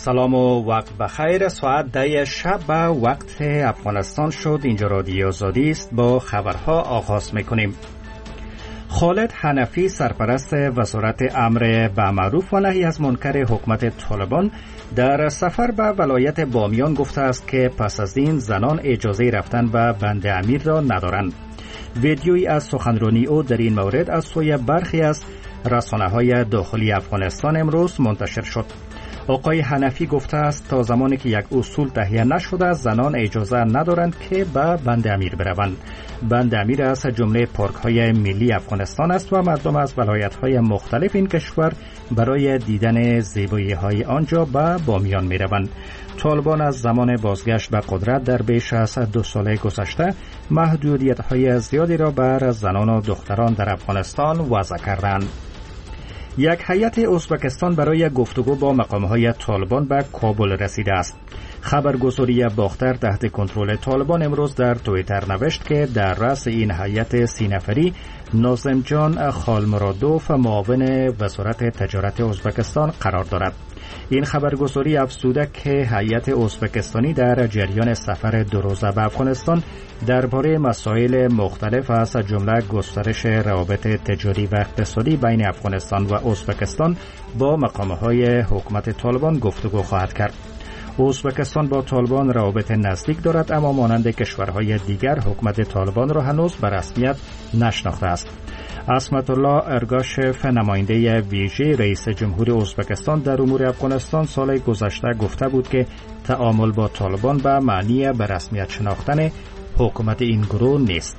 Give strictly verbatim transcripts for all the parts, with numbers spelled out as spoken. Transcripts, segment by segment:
سلام و وقت بخیر. ساعت ده شب به وقت افغانستان شد. اینجا رادیو آزادی است. با خبرها آغاز میکنیم. خالد حنفی سرپرست وزارت امر به معروف و نهی از منکر حکومت طالبان در سفر به ولایت بامیان گفته است که پس از این زنان اجازه رفتن به بند امیر را ندارند. ویدیویی از سخنرانی او در این مورد از سوی برخی از رسانه‌های داخلی افغانستان امروز منتشر شد. آقای حنفی گفته است تا زمانی که یک اصول تهیه نشده زنان اجازه ندارند که به بند امیر بروند. بند امیر از جمله پارک‌های ملی افغانستان است و مردم از ولایت‌های مختلف این کشور برای دیدن زیبایی‌های آنجا به بامیان می‌روند. طالبان از زمان بازگشت به قدرت در بیش از دو سال گذشته محدودیت‌های زیادی را بر زنان و دختران در افغانستان وضع کردند. یک هیئت ازبکستان برای گفتگو با مقام‌های طالبان به کابل رسیده است. خبرگزاری باختر تحت کنترل طالبان امروز در توییتر نوشت که در رأس این هیئت سی نفری ناظم جان خالمرادوف معاون وزارت تجارت ازبکستان قرار دارد. این خبرگزاری افزوده که هیئت ازبکستانی در جریان سفر دو روزه به افغانستان درباره مسائل مختلف از جمله گسترش روابط تجاری و اقتصادی بین افغانستان و ازبکستان با مقام‌های حکومت طالبان گفتگو خواهد کرد. ازبکستان با طالبان روابط نزدیک دارد اما مانند کشورهای دیگر حکومت طالبان را هنوز به رسمیت نشناخته است. عصمت الله ارگاشف نماینده ویژه رئیس جمهور ازبکستان در امور افغانستان سال گذشته گفته بود که تعامل با طالبان به معنی به رسمیت شناختن حکومت این گروه نیست.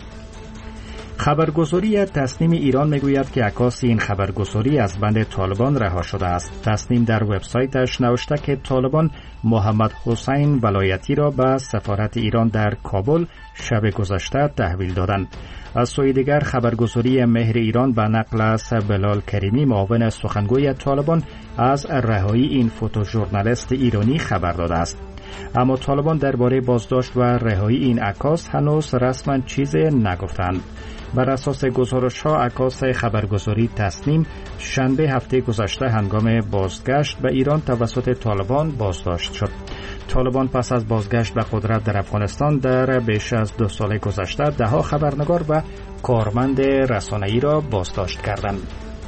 خبرگزاری تسنیم ایران میگوید که عکاس این خبرگزاری از بند طالبان رها شده است. تسنیم در وبسایتش نوشته که طالبان محمد حسین ولایتی را به سفارت ایران در کابل شب گذشته تحویل دادند. از سوی دیگر خبرگزاری مهر ایران به نقل از بلال کریمی معاون سخنگوی طالبان از رهایی این فوتوژورنالیست ایرانی خبر داده است. اما طالبان درباره بازداشت و رهایی این عکاس هنوز رسما چیزی نگفتند. بر اساس گزارش‌ها عکاس خبرگزاری تسنیم شنبه هفته گذشته هنگام بازگشت به ایران توسط طالبان بازداشت شد. طالبان پس از بازگشت به قدرت در افغانستان در بیش از دو سال گذشته ده‌ها خبرنگار و کارمند رسانه‌ای را بازداشت کردند.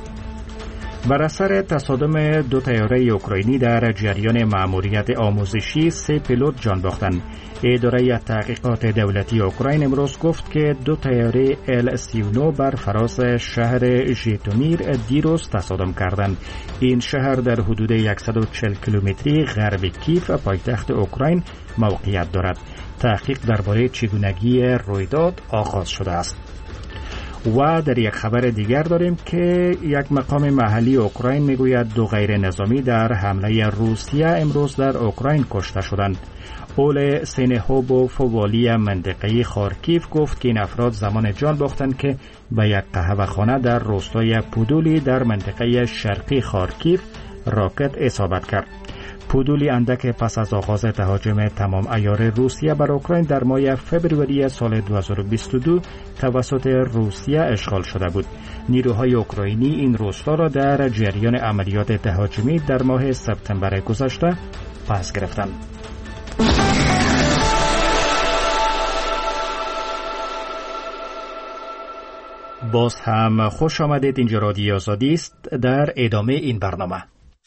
بر اثر تصادم دو طیاره اوکراینی در جریان مأموریت آموزشی سه پیلوت جان باختند. اداره تحقیقات دولتی اوکراین امروز گفت که دو طیاره ال سی و نه بر فراز شهر ژیتومیر دیروز تصادم کردند. این شهر در حدود صد و چهل کیلومتری غرب کیف پایتخت اوکراین موقعیت دارد. تحقیق درباره چگونگی رویداد آغاز شده است. و در یک خبر دیگر داریم که یک مقام محلی اوکراین میگوید دو غیر نظامی در حمله روسیه امروز در اوکراین کشته شدند. اول سینهوبوف والی منطقه خارکیف گفت که این افراد زمان جان باختند که به یک قهوه‌خانه در روستای پودولی در منطقه شرقی خارکیف راکت اصابت کرد. پودولی اندک پس از آغاز تهاجم تمام عیار روسیه بر اوکراین در ماه فوریه سال دو هزار و بیست و دو توسط روسیه اشغال شده بود. نیروهای اوکراینی این روستا را در جریان عملیات تهاجمی در ماه سپتامبر گذشته پس گرفتند. باز هم خوش آمدید. اینجا رادیو آزادی است. در ادامه این برنامه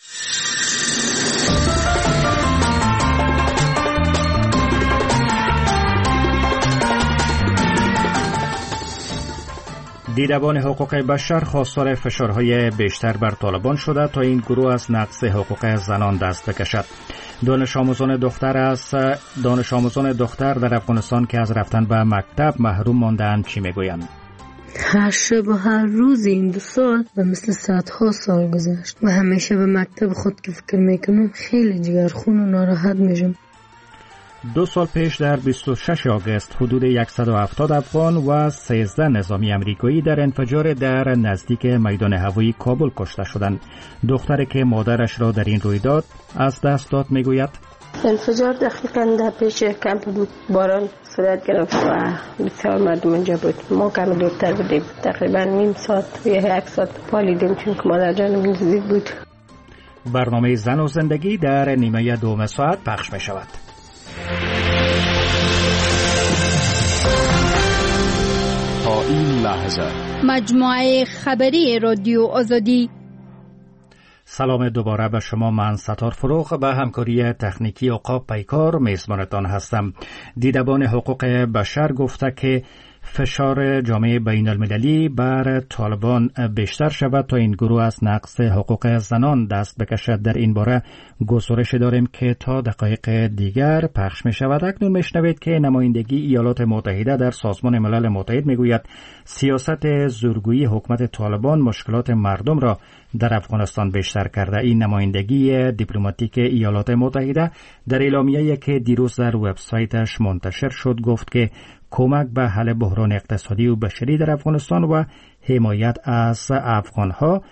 دیدبان حقوق بشر خواستار فشارهای بیشتر بر طالبان شده تا این گروه از نقض حقوق زنان دست بکشد. دانش آموزان دختر از دانش آموزان دختر در افغانستان که از رفتن به مکتب محروم مانده‌اند چی میگویند؟ هر شب و هر روز این دو سال و مثل صدها سال گذشت و همیشه به مکتب خود که فکر میکنم خیلی جگرخون و ناراحت میشم. دو سال پیش در بیست و شش آگوست حدود صد و هفتاد افغان و سیزده نظامی امریکایی در انفجار در نزدیک میدان هوایی کابل کشته شدند. دختری که مادرش را در این رویداد از دست داد میگوید انفجار دقیقاً در پیش کمپ بود. باران صورت گرفت و بسیار مردم اینجا بود. ما کم دورتر بودیم. تقریباً نیم ساعت یا یک ساعت پالیدیم چون که مادر جانم نزدیک بود. برنامه زن و زندگی در نیمه دوم ساعت پخش می شود. تا این لحظه مجموعه خبری رادیو آزادی. سلام دوباره به شما. من ستار فروغ به همکاری تکنیکی عقاب پیکار میزبانتان هستم. دیدبان حقوق بشر گفته که فشار جامعه بین المللی بر طالبان بیشتر شود تا این گروه از نقض حقوق زنان دست بکشد. در این باره گزارش داریم که تا دقایق دیگر پخش می شود. اکنون میشنوید که نمایندگی ایالات متحده در سازمان ملل متحد میگوید سیاست زورگویی حکومت طالبان مشکلات مردم را در افغانستان بیشتر کرده. این نمایندگی دیپلماتیک ایالات متحده در اعلامیه‌ای که دیروز در وبسایتش منتشر شد گفت که کمک به حل بحران اقتصادی و بشری در افغانستان و حمایت از افغانها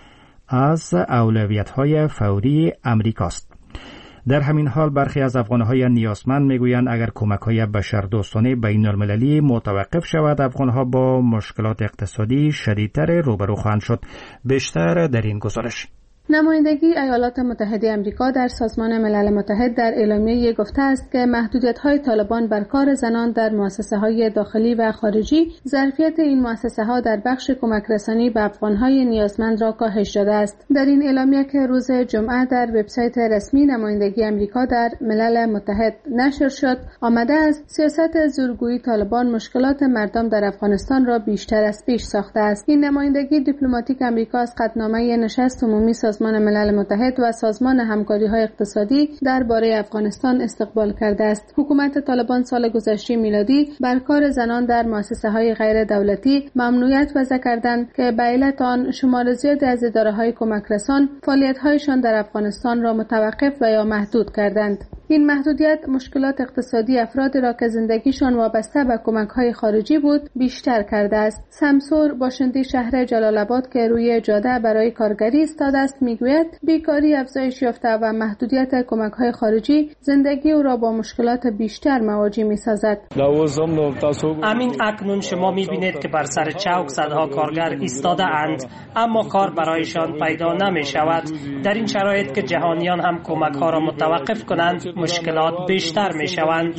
از اولویت‌های فوری امریکاست. در همین حال برخی از افغانهای نیازمند میگویند اگر کمک‌های بشردوستانه بین المللی متوقف شود افغانها با مشکلات اقتصادی شدیدتر روبرو خواهند شد. بیشتر در این گزارش. نمایندگی ایالات متحده آمریکا در سازمان ملل متحد در اعلامیه گفته است که محدودیت‌های طالبان بر کار زنان در مؤسسه‌های داخلی و خارجی ظرفیت این مؤسسه‌ها در بخش کمک رسانی به افغان‌های نیازمند را کاهش داده است. در این اعلامیه که روز جمعه در وبسایت رسمی نمایندگی آمریکا در ملل متحد نشر شد، آمده است سیاست زورگویی طالبان مشکلات مردم در افغانستان را بیشتر از پیش ساخته است. این نمایندگی دیپلماتیک آمریکا از قطعنامه نشست عمومی سازمان ملل متحد و سازمان همکاری‌های اقتصادی درباره افغانستان استقبال کرده است. حکومت طالبان سال گذشته میلادی بر کار زنان در مؤسسه‌های غیر دولتی ممنوعیت وضع کردند که به علت آن شمار زیادی از اداره‌های کمک رسان فعالیت‌هایشان در افغانستان را متوقف و یا محدود کردند. این محدودیت مشکلات اقتصادی افرادی را که زندگیشان وابسته به کمک‌های خارجی بود بیشتر کرده است. سمسور باشنده شهر جلال آباد که روی جاده برای کارگری ایستاده است میگوید بیکاری افزایش یافته و محدودیت کمک‌های خارجی زندگی او را با مشکلات بیشتر مواجه می‌سازد. همین اکنون شما می‌بینید که بر سر چوک صدها کارگر ایستاده اند اما کار برایشان پیدا نمی‌شود. در این شرایط که جهانیان هم کمک‌ها را متوقف کنند مشکلات بیشتر می‌شوند.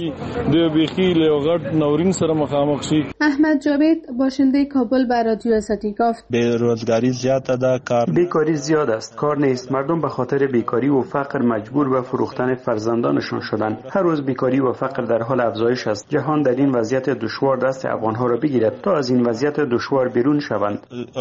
احمد جاوید باشنده کابل به رادیو آزادی گفت بی‌روزگاری زیاده ده، کار بیکاری زیاد است، کار نیست. مردم به خاطر بیکاری و فقر مجبور به فروختن فرزندانشان شدند. هر روز بیکاری و فقر در حال افزایش است. جهان در این وضعیت دشوار دست افغان‌ها را بگیرد تا از این وضعیت دشوار بیرون شوند.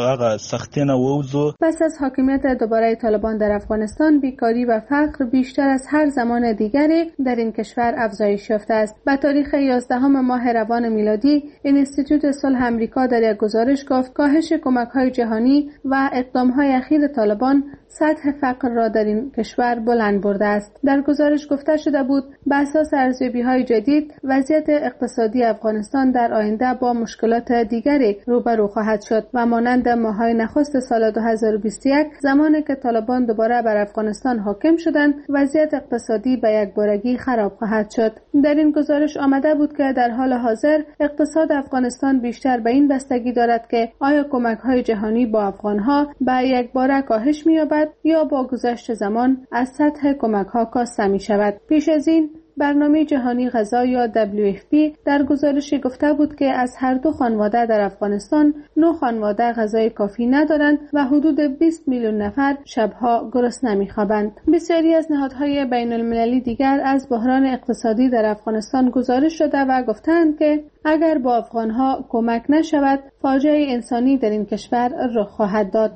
پس از حاکمیت دوباره طالبان در افغانستان بیکاری و فقر بیشتر از هر زمان دیگری در این کشور افزایش یافته است. به تاریخ یازدهم ماه روان میلادی اینستیتوت صلح آمریکا در یک گزارش گفت کاهش کمک‌های جهانی و اقدام‌های اخیر طالبان سطح فقر را در این کشور بلند برده است. در گزارش گفته شده بود بر اساس ارزیابی‌های جدید وضعیت اقتصادی افغانستان در آینده با مشکلات دیگری روبرو خواهد شد و مانند ماه‌های نخست سال دو هزار و بیست و یک زمانی که طالبان دوباره بر افغانستان حاکم شدند وضعیت اقتصادی به یک بارگی خراب خواهد شد. در این گزارش آمده بود که در حال حاضر اقتصاد افغانستان بیشتر به این بستگی دارد که آیا کمک‌های جهانی با افغان‌ها به یک باره کاهش می‌یابد یا با گذشت زمان از سطح کمک‌ها کاسته می‌شود. پیش از این برنامه جهانی غذا یا دبلیو اف پی در گزارشی گفته بود که از هر دو خانواده در افغانستان نه خانواده غذای کافی ندارند و حدود بیست میلیون نفر شبها گرسنه می‌خوابند. بسیاری از نهادهای بین المللی دیگر از بحران اقتصادی در افغانستان گزارش شده و گفتند که اگر با افغانها کمک نشود فاجعه انسانی در این کشور رخ خواهد داد.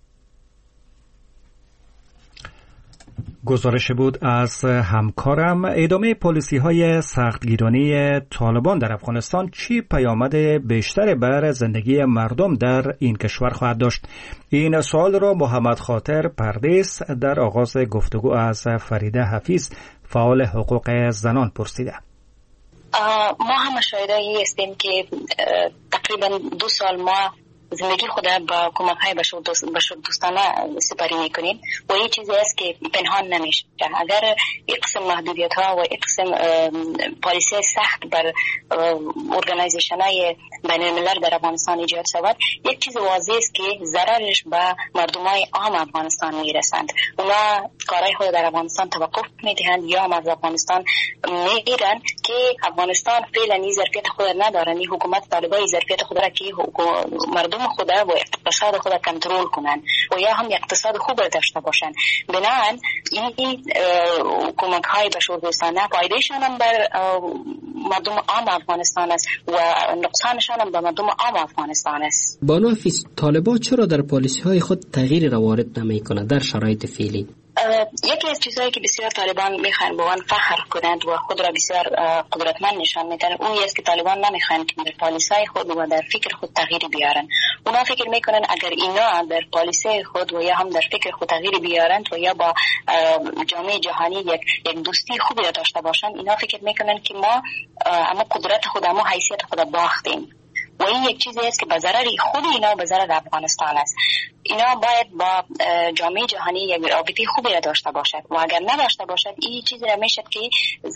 گزارش بود از همکارم. ادامه پالیسی های سختگیرانه طالبان در افغانستان چی پیامد بیشتر بر زندگی مردم در این کشور خواهد داشت؟ این سوال را محمد خاطر پردیس در آغاز گفتگو از فریده حفیظ فعال حقوق زنان پرسیده. ما هم مشاهده هستیم که تقریبا دو سال ما زندگی خود با کمک های بشر دوستانه سپری میکنیم و این چیزی است که پنهان نمیشه. اگر یک قسم محدودیت ها و یک قسم پالیسی سخت بر ارگانیزیشن های بین الملل در افغانستان ایجاد شود، یک چیز واضح است که ضررش به مردم های عام افغانستان میرسند. اونا کارهای خود در افغانستان توقف میدهند یا هم از افغانستان میگیرن که افغانستان فعلا این ظرفیت خود ندارن. این حکومت طالبان ظرفیت خود را که مردم خود و اقتصاد خود کنترل کنن و یا هم اقتصاد خوب داشته باشن. بنابراین این کمک های بشردوستانه فایدهشان هم بر مردم عام افغانستان است و نقصانشان هم به مردم عام افغانستان است. بانو حفیظ، طالبان چرا در پالیسی های خود تغییری را وارد نمی‌کنند در شرایط فعلی؟ یکی از چیزهایی که بسیار طالبان میخوان با آن فخر کنند و خود را بسیار قدرتمند نشان میدن اون است که طالبان نمیخوان که در پالیسی خود و در فکر خود تغییری بیارن. اونا فکر میکنن اگر اینا در پالیسی خود و یا هم در فکر خود تغییری بیارند و یا با جامعه جهانی یک یک دوستی خوبی را داشته باشند، اینا فکر میکنن که ما اما قدرت خود اما حیثیت خود باختیم و این یک چیزی است که به ضرر خود اینا و به ضرر افغانستان است. اینا باید با جامعه جهانی یک رابطه خوبی را داشته باشد و اگر نداشته باشد این چیزی را میشد که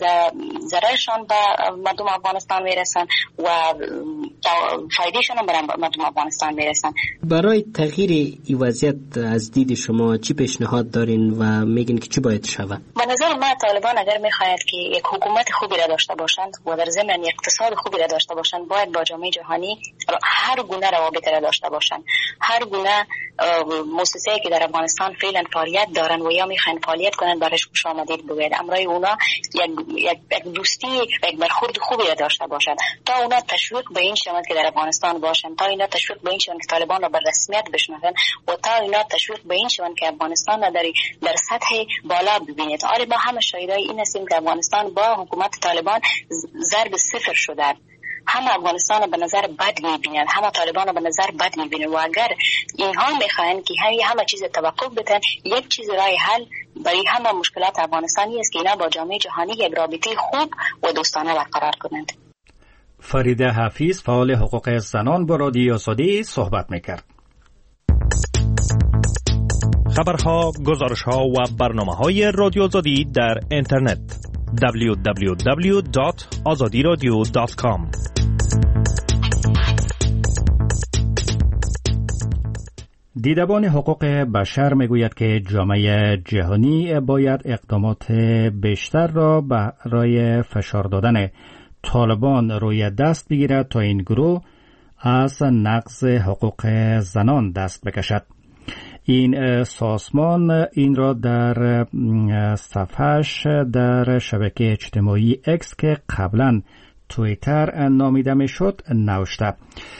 ضررشان به مردم افغانستان میرسن و فایدهشان هم به مردم افغانستان میرسن. برای تغییر این وضعیت از دید شما چی پیشنهاد دارین و میگین که چی باید شود؟ به نظر من طالبان اگر میخواهد که یک حکومت خوبی را داشته باشند و در ضمن یک اقتصاد خوبی را داشته باشند، باید با جامعه جهانی هر گونه روابط را داشته باشند. هر گونه مؤسسه‌ای که در افغانستان فعلا فعالیت دارن و یا میخوان فعالیت کنن برایش خوش آمدید بگوید. امرای اونا یک یک دوستی یک برخورد خوبی را داشته باشند تا اونا تشویق به این شوند که در افغانستان باشند، تا اینا تشویق به این شوند که طالبان را به رسمیت بشناسند و تا اینا تشویق به این شوند که افغانستان را در در سطح بالا ببینید. آره ما همه شاهدای این هستیم که افغانستان با حکومت طالبان ضرب صفر شده. همه افغانستان به نظر بد میبینن، همه طالبان به نظر بد میبینن و اگر اینها میخواین که همه همه چیز توقف بدن، یک چیز راه حل برای همه مشکلات افغانستانی است که اینا با جامعه جهانی یک رابطه خوب و دوستانه برقرار کنند. فریده حفیظ، فعال حقوق زنان، با رادیو آزادی صحبت میکرد. خبرها، گزارشها و برنامه‌های رادیو آزادی در اینترنت دبلیو دبلیو دبلیو دات آزادی رادیو دات کام. دیدبان حقوق بشر میگوید که جامعه جهانی باید اقدامات بیشتر را برای فشار دادن طالبان روی دست بگیرد تا این گروه از نقض حقوق زنان دست بکشد. این سازمان این را در صفحه‌اش در شبکه اجتماعی اکس که قبلا توییتر نامیده میشد نوشته.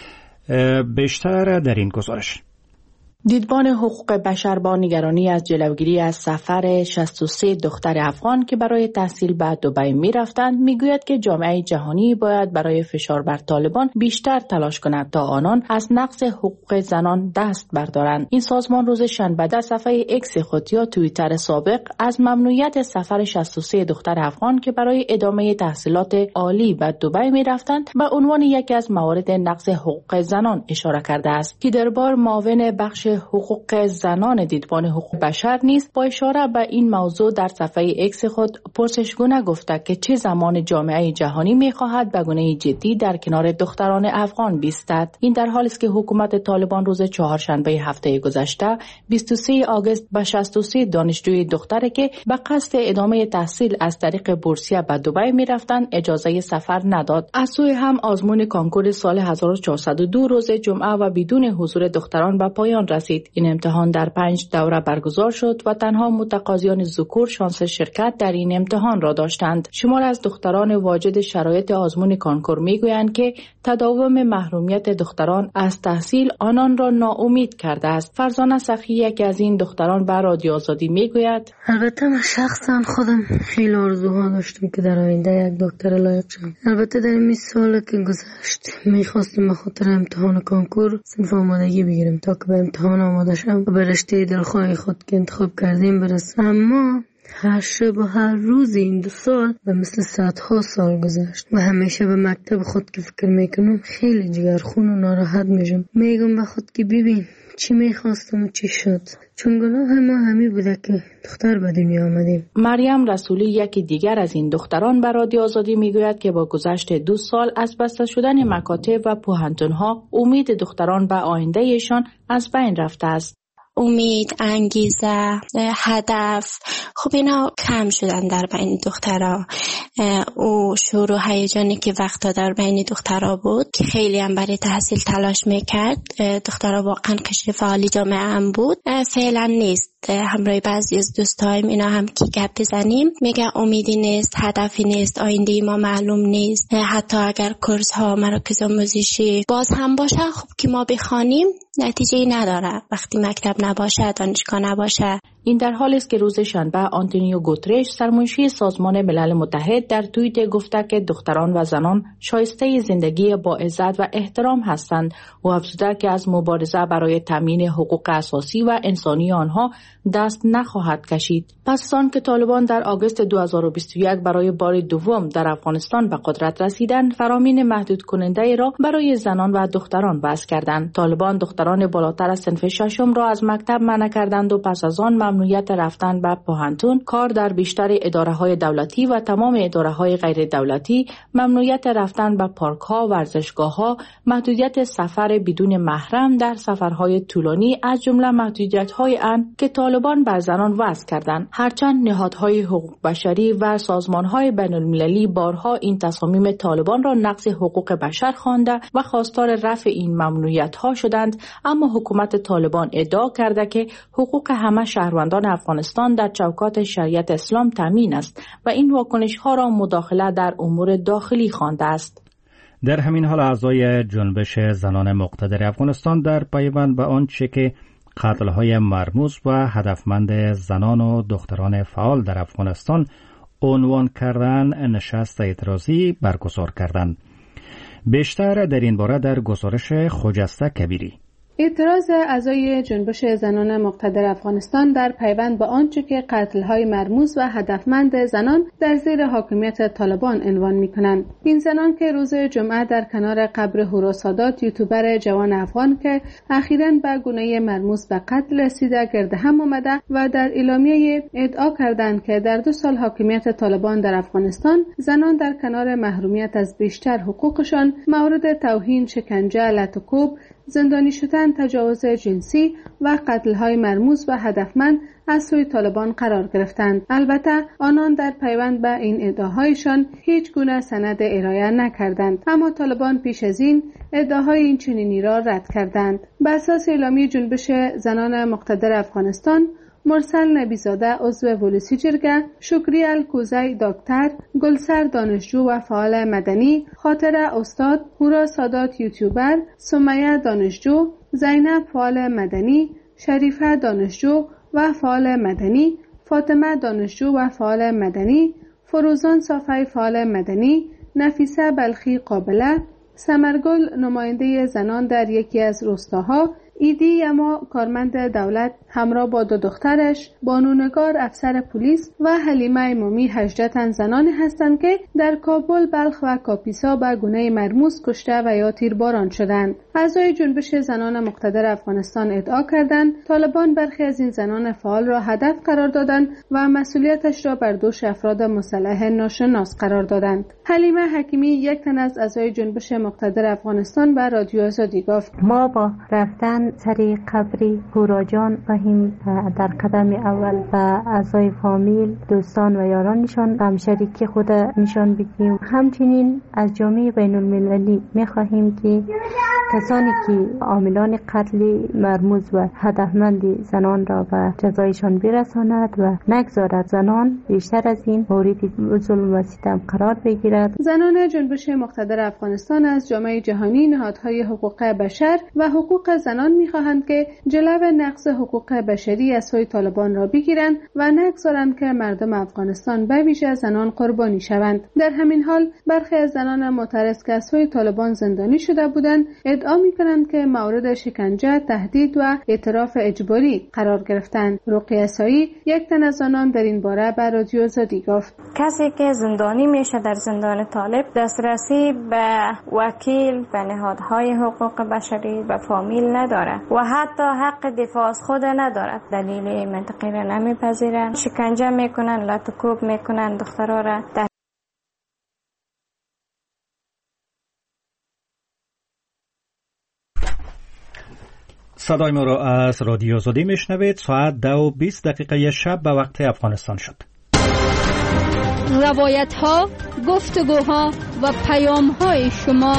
بیشتر در این گزارش. دیدبان حقوق بشر با نگرانی از جلوگیری از سفر شصت و سه دختر افغان که برای تحصیل به دبی می رفتند میگوید که جامعه جهانی باید برای فشار بر طالبان بیشتر تلاش کند تا آنان از نقض حقوق زنان دست بردارند. این سازمان روز شنبه در صفحه اکس خود یا توییتر سابق از ممنوعیت سفر شصت و سه دختر افغان که برای ادامه تحصیلات عالی به دبی می رفتند به عنوان یکی از موارد نقض حقوق زنان اشاره کرده است. که در بار معاون بخش حقوق زنان دیدبان حقوق بشر نیز با اشاره به این موضوع در صفحه اکس خود پرسشگونه گفته که چه زمان جامعه جهانی می‌خواهد به گونه جدی در کنار دختران افغان بیستد. این در حالی است که حکومت طالبان روز چهارشنبه هفته گذشته بیست و سه آگوست به شصت و سه دانشجوی دختری که به قصد ادامه تحصیل از طریق بورسیه به دبی می‌رفتند اجازه سفر نداد. از سوی هم آزمون کنکور سال هزار و چهارصد و دو روز جمعه و بدون حضور دختران به پایان رسید. این امتحان در پنج دوره برگزار شد و تنها متقاضیان ذکور شانس شرکت در این امتحان را داشتند. شمار از دختران واجد شرایط آزمون کنکور میگویند که تداوم محرومیت دختران از تحصیل آنان را ناامید کرده است. فرزانه سخی یکی از این دختران به رادیو آزادی میگوید: البته من شخصا خودم خیلی آرزوها داشتم که در آینده یک دکتر لایق شم. البته در این سال که گذشت میخواستم به خاطر امتحان کنکور صنف آمادگی بگیرم تا که به امتحان آماده شم و به رشته دلخواه خود که انتخاب کردیم برسم. اما هر شب و هر روز این دو سال و مثل صدها سال گذشت و همیشه به مکتب خود که فکر میکنم خیلی جگرخون و ناراحت میشم. میگم به خود که ببین چی میخواستم و چی شد، چون گناه ما همی بوده که دختر به دنیا آمدیم. مریم رسولی یکی دیگر از این دختران به رادیو آزادی میگوید که با گذشت دو سال از بسته شدن مکاتب و پوهنتونها امید دختران به آیندهشان از بین رفته است. امید، انگیزه، هدف، خب اینا کم شدن در بین دخترها. او شور و هیجانی که وقتا در بین دخترها بود که خیلی هم برای تحصیل تلاش میکرد، دخترها واقعا قشر فعالی جامعه هم بود، فعلا نیست. همراه بعضی از دوستایم اینا هم که گپ بزنیم میگه امیدی نیست، هدفی نیست، آینده ما معلوم نیست. حتی اگر کورس ها، مراکز آموزشی باز هم باشه، خب که ما بخوانیم نتیجه نداره وقتی مکتب نباشه، دانشگاه نباشه. این در حالی است که روز شنبه آنتونیو گوترش، سرمنشی سازمان ملل متحد، در توییت گفته که دختران و زنان شایسته زندگی با عزت و احترام هستند و افزوده که از مبارزه برای تامین حقوق اساسی و انسانی آنها دست نخواهد کشید. پس از آن که طالبان در آگوست دو هزار و بیست و یک برای بار دوم در افغانستان به قدرت رسیدند، فرامین محدود کننده را برای زنان و دختران وضع کردند. طالبان دختران بالاتر از صنف ششم را از مکتب منع کردند و پس از آن ممنوعیت رفتن به پوهنتون، کار در بیشتر اداره‌های دولتی و تمام اداره‌های غیر دولتی، ممنوعیت رفتن به پارک‌ها، ورزشگاه‌ها، محدودیت سفر بدون محرم در سفرهای طولانی از جمله محدودیت‌های آن که طالبان بر زنان وضع کردند. هرچند نهادهای حقوق بشری و سازمان‌های بین‌المللی بارها این تصامیم طالبان را نقض حقوق بشر خوانده و خواستار رفع این ممنوعیت‌ها شدند، اما حکومت طالبان ادعا کرده که حقوق همه شهروندان افغانستان در چوکات شریعت اسلام تامین است و این واکنش‌ها را مداخله در امور داخلی خوانده است. در همین حال اعضای جنبش زنان مقتدر افغانستان در پیوند به آنچه که قتل‌های مرموز و هدفمند زنان و دختران فعال در افغانستان عنوان کردن، نشست اعتراضی برگزار کردند. بیشتر در این باره در گزارش خجسته کبیری. اعتراض اعضای جنبش زنان مقتدر افغانستان در پیوند با آنچه که قتل‌های مرموز و هدفمند زنان در زیر حاکمیت طالبان عنوان می‌کنند. این زنان که روز جمعه در کنار قبر هورا سادات، یوتیوبر جوان افغان که اخیراً به گونه مرموز به قتل رسیده، گرد هم آمده و در اعلامیه ادعا کردند که در دو سال حاکمیت طالبان در افغانستان زنان در کنار محرومیت از بیشتر حقوقشان مورد توهین، شکنجه، لطوکوب، زندانی شدن، تجاوز جنسی و قتل‌های مرموز و هدفمند از سوی طالبان قرار گرفتند. البته آنان در پیوند به این ادعاهایشان هیچ گونه سند ارائه نکردند، اما طالبان پیش از این ادعاهای این چنینی را رد کردند. بر اساس اعلامیه جنبش زنان مقتدر افغانستان، مرسل نبیزاده عضو ولسی جرگه، شکری الکوزی دکتر، گلسر دانشجو و فعال مدنی، خاطره استاد، هورا سادات یوتیوبر، سمیه دانشجو، زینب فعال مدنی، شریفه دانشجو و فعال مدنی، فاطمه دانشجو و فعال مدنی، فروزان صافی فعال مدنی، نفیسه بلخی قابله، سمرگل نماینده زنان در یکی از روستاها، ایدی یما کارمند دولت همراه با دو دخترش، بانونگار افسر پلیس و حلیمه امامی هجده تن زنانی هستند که در کابل، بلخ و کاپیسا به گونه مرموز کشته و یا تیرباران شدند. اعضای جنبش زنان مقتدر افغانستان ادعا کردند طالبان برخی از این زنان فعال را هدف قرار دادند و مسئولیتش را بر دوش افراد مسلح ناشناس قرار دادند. حلیمه حکیمی، یک تن از اعضای جنبش مقتدر افغانستان، به رادیو آزادی گفت: ما با رفتن سری قبری هورا جان خواهیم در قدم اول و اعضای فامیل، دوستان و یارانشان همشریکی خود نشان بدهیم. همچنین از جامعه بین المللی می خواهیم که کسانی که عاملان قتل مرموز و هدفمند زنان را به جزایشان برساند و نگذارد زنان بیشتر از این مورد ظلم و ستم قرار بگیرد. زنان جنبش مقتدر افغانستان از جامعه جهانی، نهادهای حقوق بشر و حقوق زنان می‌خواهند که جلو نقض حقوق بشری از سوی طالبان را بگیرند و نگذارند که مردم افغانستان به ویژه زنان قربانی شوند. در همین حال برخی از زنان معترض که از سوی طالبان زندانی شده بودند ادعا می‌کنند که مورد شکنجه، تهدید و اعتراف اجباری قرار گرفتند. رقیه سایی، یک تن از آنان، در این باره به رادیو آزادی گفت: کسی که زندانی میشه در زندان طالب دسترسی به وکیل، به نهادهای حقوق بشری، به فامیل نداره و حتی حق دفاع از خود نداره. دلیل منطقی را نمیپذیرن، شکنجه میکنن، لطوکوب میکنن دخترها را. صدای ما را از رادیو آزادی میشنوید. ساعت دو و بیست دقیقه شب به وقت افغانستان شد. روایت ها، گفتگوها و پیام های شما.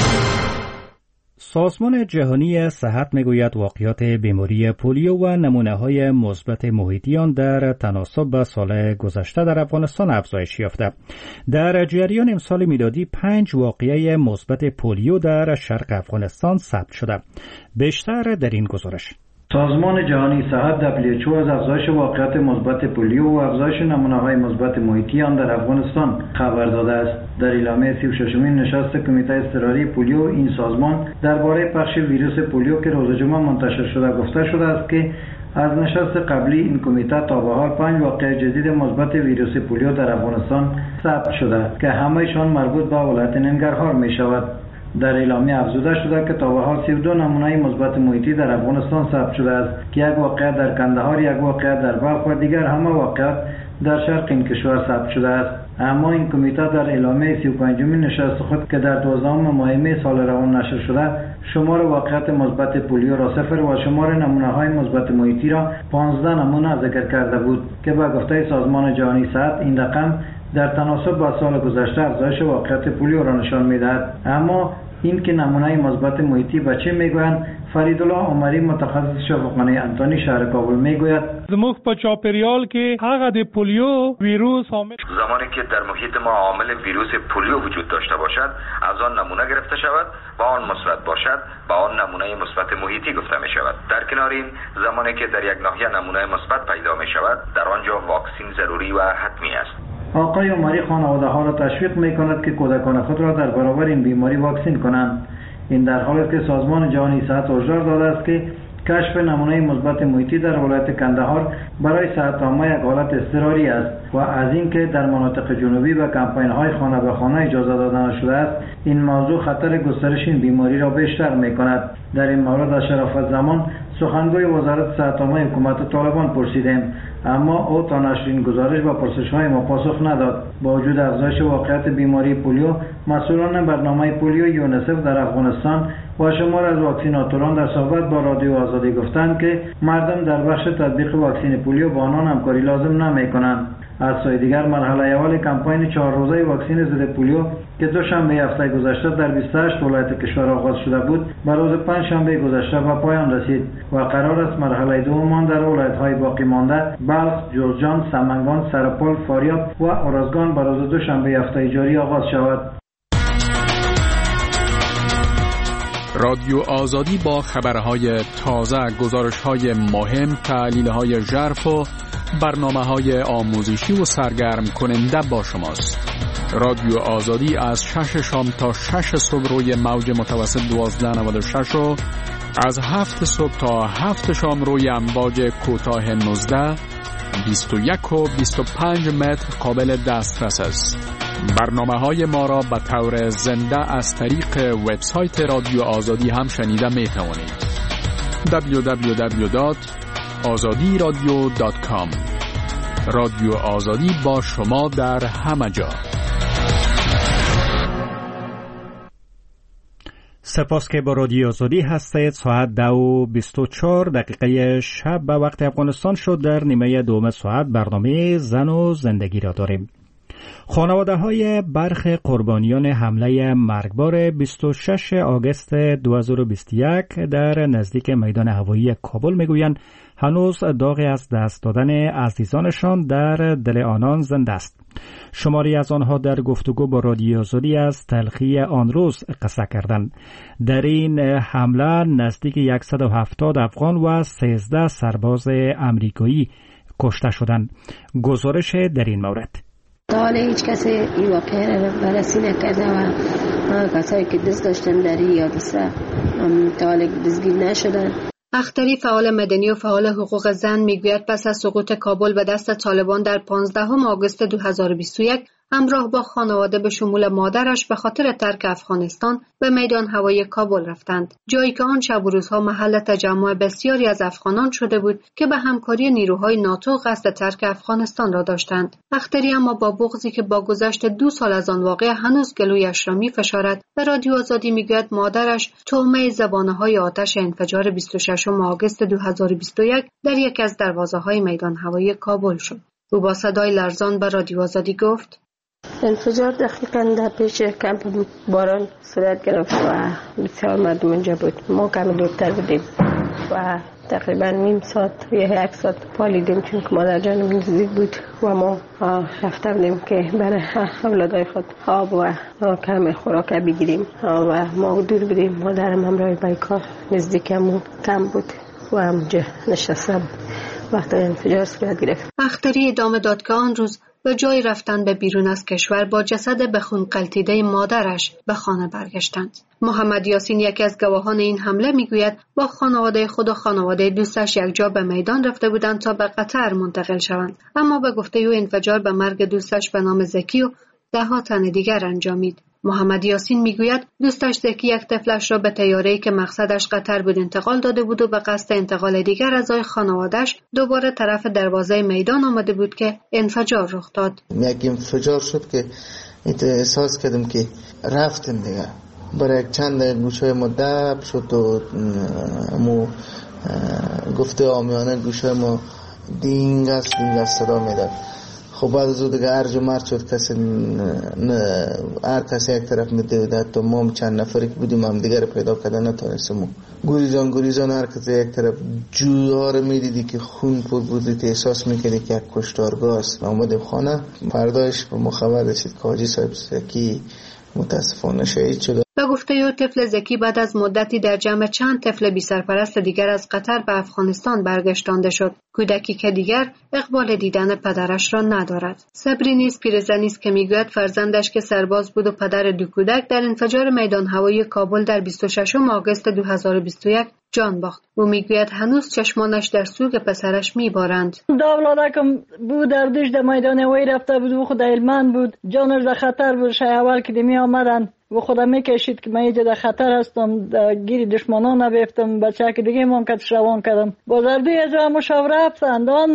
سازمان جهانی صحت میگوید واقعیات بیماری پولیو و نمونه‌های مثبت محیطی آن در تناسب با سال گذشته در افغانستان افزایش یافته. در جریان امسال میلادی پنج واقعه مثبت پولیو در شرق افغانستان ثبت شده. بیشتر در این گزارش. سازمان جهانی صحت دبلیو اچ او از افزایش واقعیت مثبت پولیو و افزایش نمونه‌های مثبت محیطی آن در افغانستان خبر داده است. در اعلامیه سی و ششمین نشست کمیته اضطراری پولیو این سازمان درباره پخش ویروس پولیو که روز جمعه منتشر شده گفته شده است که از نشست قبلی این کمیته تا به حال پنج واقعه جدید مثبت ویروس پولیو در افغانستان ثبت شده که همه‌شان مربوط به ولایت ننگرهار می‌شود. در اعلامیه افزوده شده که تا به حال سی و دو نمونه مثبت محیطی در افغانستان ثبت شده است که یک واقعه در کندهار، یک واقعه در بلخ و دیگر همه واقعات در شرق این کشور ثبت شده است. اما این کمیته در اعلامیه سی و پنجمین نشست خود که در دوازدهم ماه می سال روان نشر شده شمار واقعیت مثبت پولیو را صفر و شمار نمونه‌های مثبت محیطی را پانزده نمونه ذکر کرده بود که به گفته سازمان جهانی صحت این رقم در تناسب با سال گذشته افزایش واقعیت پولیو را نشان می‌دهد. اما این که نمونه مثبت محیطی به چه میگویند فریدالله عمری متخصص شفاخانه انتونی شهر کابل میگوید زموږ په چاپیریال کې هغه د پولیو ویروس زمانی که در محیط ما عامل ویروس پولیو وجود داشته باشد از آن نمونه گرفته شود و آن مثبت باشد با آن نمونه مثبت محیطی گفته می شود. در کنار این زمانی که در یک ناحیه نمونه مثبت پیدا می شود در آنجا واکسین ضروری و حتمی است. آقای عمری خانواده ها را تشویق می کند که کودکان خود را در برابر این بیماری واکسین کنند. این در حالی است که سازمان جهانی صحت هشدار داده است که کشف نمونه مثبت محیطی در ولایت کندهار برای صحت عامه یک حالت اضطراری است و از اینکه در مناطق جنوبی و کمپاین های خانه به خانه اجازه داده نشده است این موضوع خطر گسترش این بیماری را بیشتر می کند. در این مورد از شرافت زمان سخنگوی وزارت صحت عامه حکومت طالبان پرسیدیم اما او تا نشر این گزارش و پرسش های ما پاسخ نداد. با وجود افزایش واقعیت بیماری پولیو مسئولان برنامه پولیو یونیسف در افغانستان و شمار از واکسیناتوران در صحبت با رادیو آزادی گفتند که مردم در بخش تطبیق واکسین پولیو با آنان همکاری لازم نمی کنند. از سوی دیگر مرحله اول کمپاین چهار روزه واکسین ضد پولیو که دوشنبه هفته گذشته در بیست و هشت ولایت کشور آغاز شده بود به روز پنجشنبه گذشته به پایان رسید و قرار است مرحله دوم آن در ولایت‌های باقی مانده بلخ، جوزجان، سمنگان، سرپل، فاریاب و ارزگان به روز دوشنبه هفته جاری آغاز شود. رادیو آزادی با خبرهای تازه، گزارش‌های مهم، تحلیل‌های ژرف و برنامه‌های آموزشی و سرگرم کننده با شماست. رادیو آزادی از شش شام تا شش صبح روی موج متوسط دوازده و نود و شش و از هفت صبح تا هفت شام روی امواج کوتاه نوزده، بیست و یک و بیست و پنج متر قابل دسترس است. برنامه‌های ما را به طور زنده از طریق وبسایت رادیو آزادی هم شنیده می توانید. دبلیو دبلیو دبلیو دات آزادی رادیو دات کام. رادیو آزادی با شما در همه جا. سپاس که با رادیو آزادی هستید. ساعت دو و بیست و چهار دقیقه شب به وقت افغانستان شد. در نیمه دوم ساعت برنامه زن و زندگی را داریم. خانواده های برخی قربانیان حمله مرگبار بیست و شش آگوست دو هزار و بیست و یک در نزدیک میدان هوایی کابل میگویند هنوز داغی از دست دادن عزیزانشان در دل آنان زنده است. شماری از آنها در گفتگو با رادیو آزادی از تلخی آن روز قصه کردند. در این حمله نزدیک صد و هفتاد افغان و سیزده سرباز امریکایی کشته شدند. گزارش در این مورد. تا حالا هیچ کسی این واقعه را بررسی نکرده و کسایی که دست داشتن در این حادثه تا حالا دستگیر نشدن. اختری فعال مدنی و فعال حقوق زن میگوید پس از سقوط کابل به دست طالبان در پانزدهم آگوست دو هزار و بیست و یک همراه با خانواده به شمول مادرش به خاطر ترک افغانستان به میدان هوایی کابل رفتند، جایی که آن شب و روزها محل تجمع بسیاری از افغانان شده بود که به همکاری نیروهای ناتو قصد ترک افغانستان را داشتند. اختری اما با بغضی که با گذشت دو سال از آن واقعه هنوز گلویش را می‌فشارد، به رادیو آزادی میگوید مادرش طعمه زبانه‌های آتش انفجار بیست و ششم آگوست دو هزار و بیست و یک در یک از دروازه‌های میدان هوایی کابل شد. او با صدای لرزان به رادیو آزادی گفت: انفجار دقیقاً در پیش کمپ باران صورت گرفت و بسیار مردم اینجا بود. ما کمی دورتر بودیم و تقریبا نیم ساعت یا یک ساعت پالیدیم، چون که مادر جانم نزدیک بود و ما رفته بودیم که برای اولادای خود آب و کم خوراک بگیریم و ما دور بودیم. مادرم همراه بیکار نزدیکمون کم بود و همونجا نشسته بود وقتی انفجار صورت گرفت. اختری ادامه داد که آن روز به جای رفتن به بیرون از کشور با جسد به خون غلطیده مادرش به خانه برگشتند. محمد یاسین، یکی از گواهان این حمله، میگوید با خانواده خود و خانواده دوستش یکجا به میدان رفته بودند تا به قطر منتقل شوند، اما به گفته او انفجار به مرگ دوستش به نام زکی و ده ها تن دیگر انجامید. محمد یاسین میگوید دوستش زکی یک طفلش را به طیاره‌ای که مقصدش قطر بود انتقال داده بود و به قصد انتقال دیگر اعضای خانواده‌اش دوباره طرف دروازه میدان آمده بود که انفجار رخ داد. یک انفجار شد که احساس کردم که رفتم دیگه. برای یک چند گوشه ما دب شد و مو گفته آمیانه گوشه ما دینگ است دینگ است صدا میداد. خب بعد از او دیگه ارج و مرد شد، کسی نه هر کسی یک طرف میدوید، تا ما چند نفری که بودیم هم دیگر پیدا کردن نتونستیم. گریزان گریزان هر کسی یک طرف جوها رو میدیدی که خون پر بودی، احساس میکردی که یک کشتارگاه است. آمدیم خانه، فردایش به ما خبر رسید که حاجی صاحب زکی متاسفانه شهید شده. به گفته او طفل زکی بعد از مدتی در جمع چند طفل بی سرپرست دیگر از قطر به افغانستان برگشتانده شد. کودکی که دیگر اقبال دیدن پدرش را ندارد. صبری نیز پیرزنی است که میگوید فرزندش که سرباز بود و پدر دو کودک در انفجار میدان هوایی کابل در بیست و ششم آگوست دو هزار و بیست و یک جان باخت. او میگوید هنوز چشمانش در سوگ پسرش میبارند. دولادکم بود در دیش در میدان هوایی رفته بود و خود هلمند بود، جانش در خطر بود. شای اول که می آمدن و خودم میکشید که من اینجا در خطر هستم، در گیری دشمنان نبیفتم. بچه که دیگه ممکن روان کردم بازردوی از جا مشاوره هستند. آن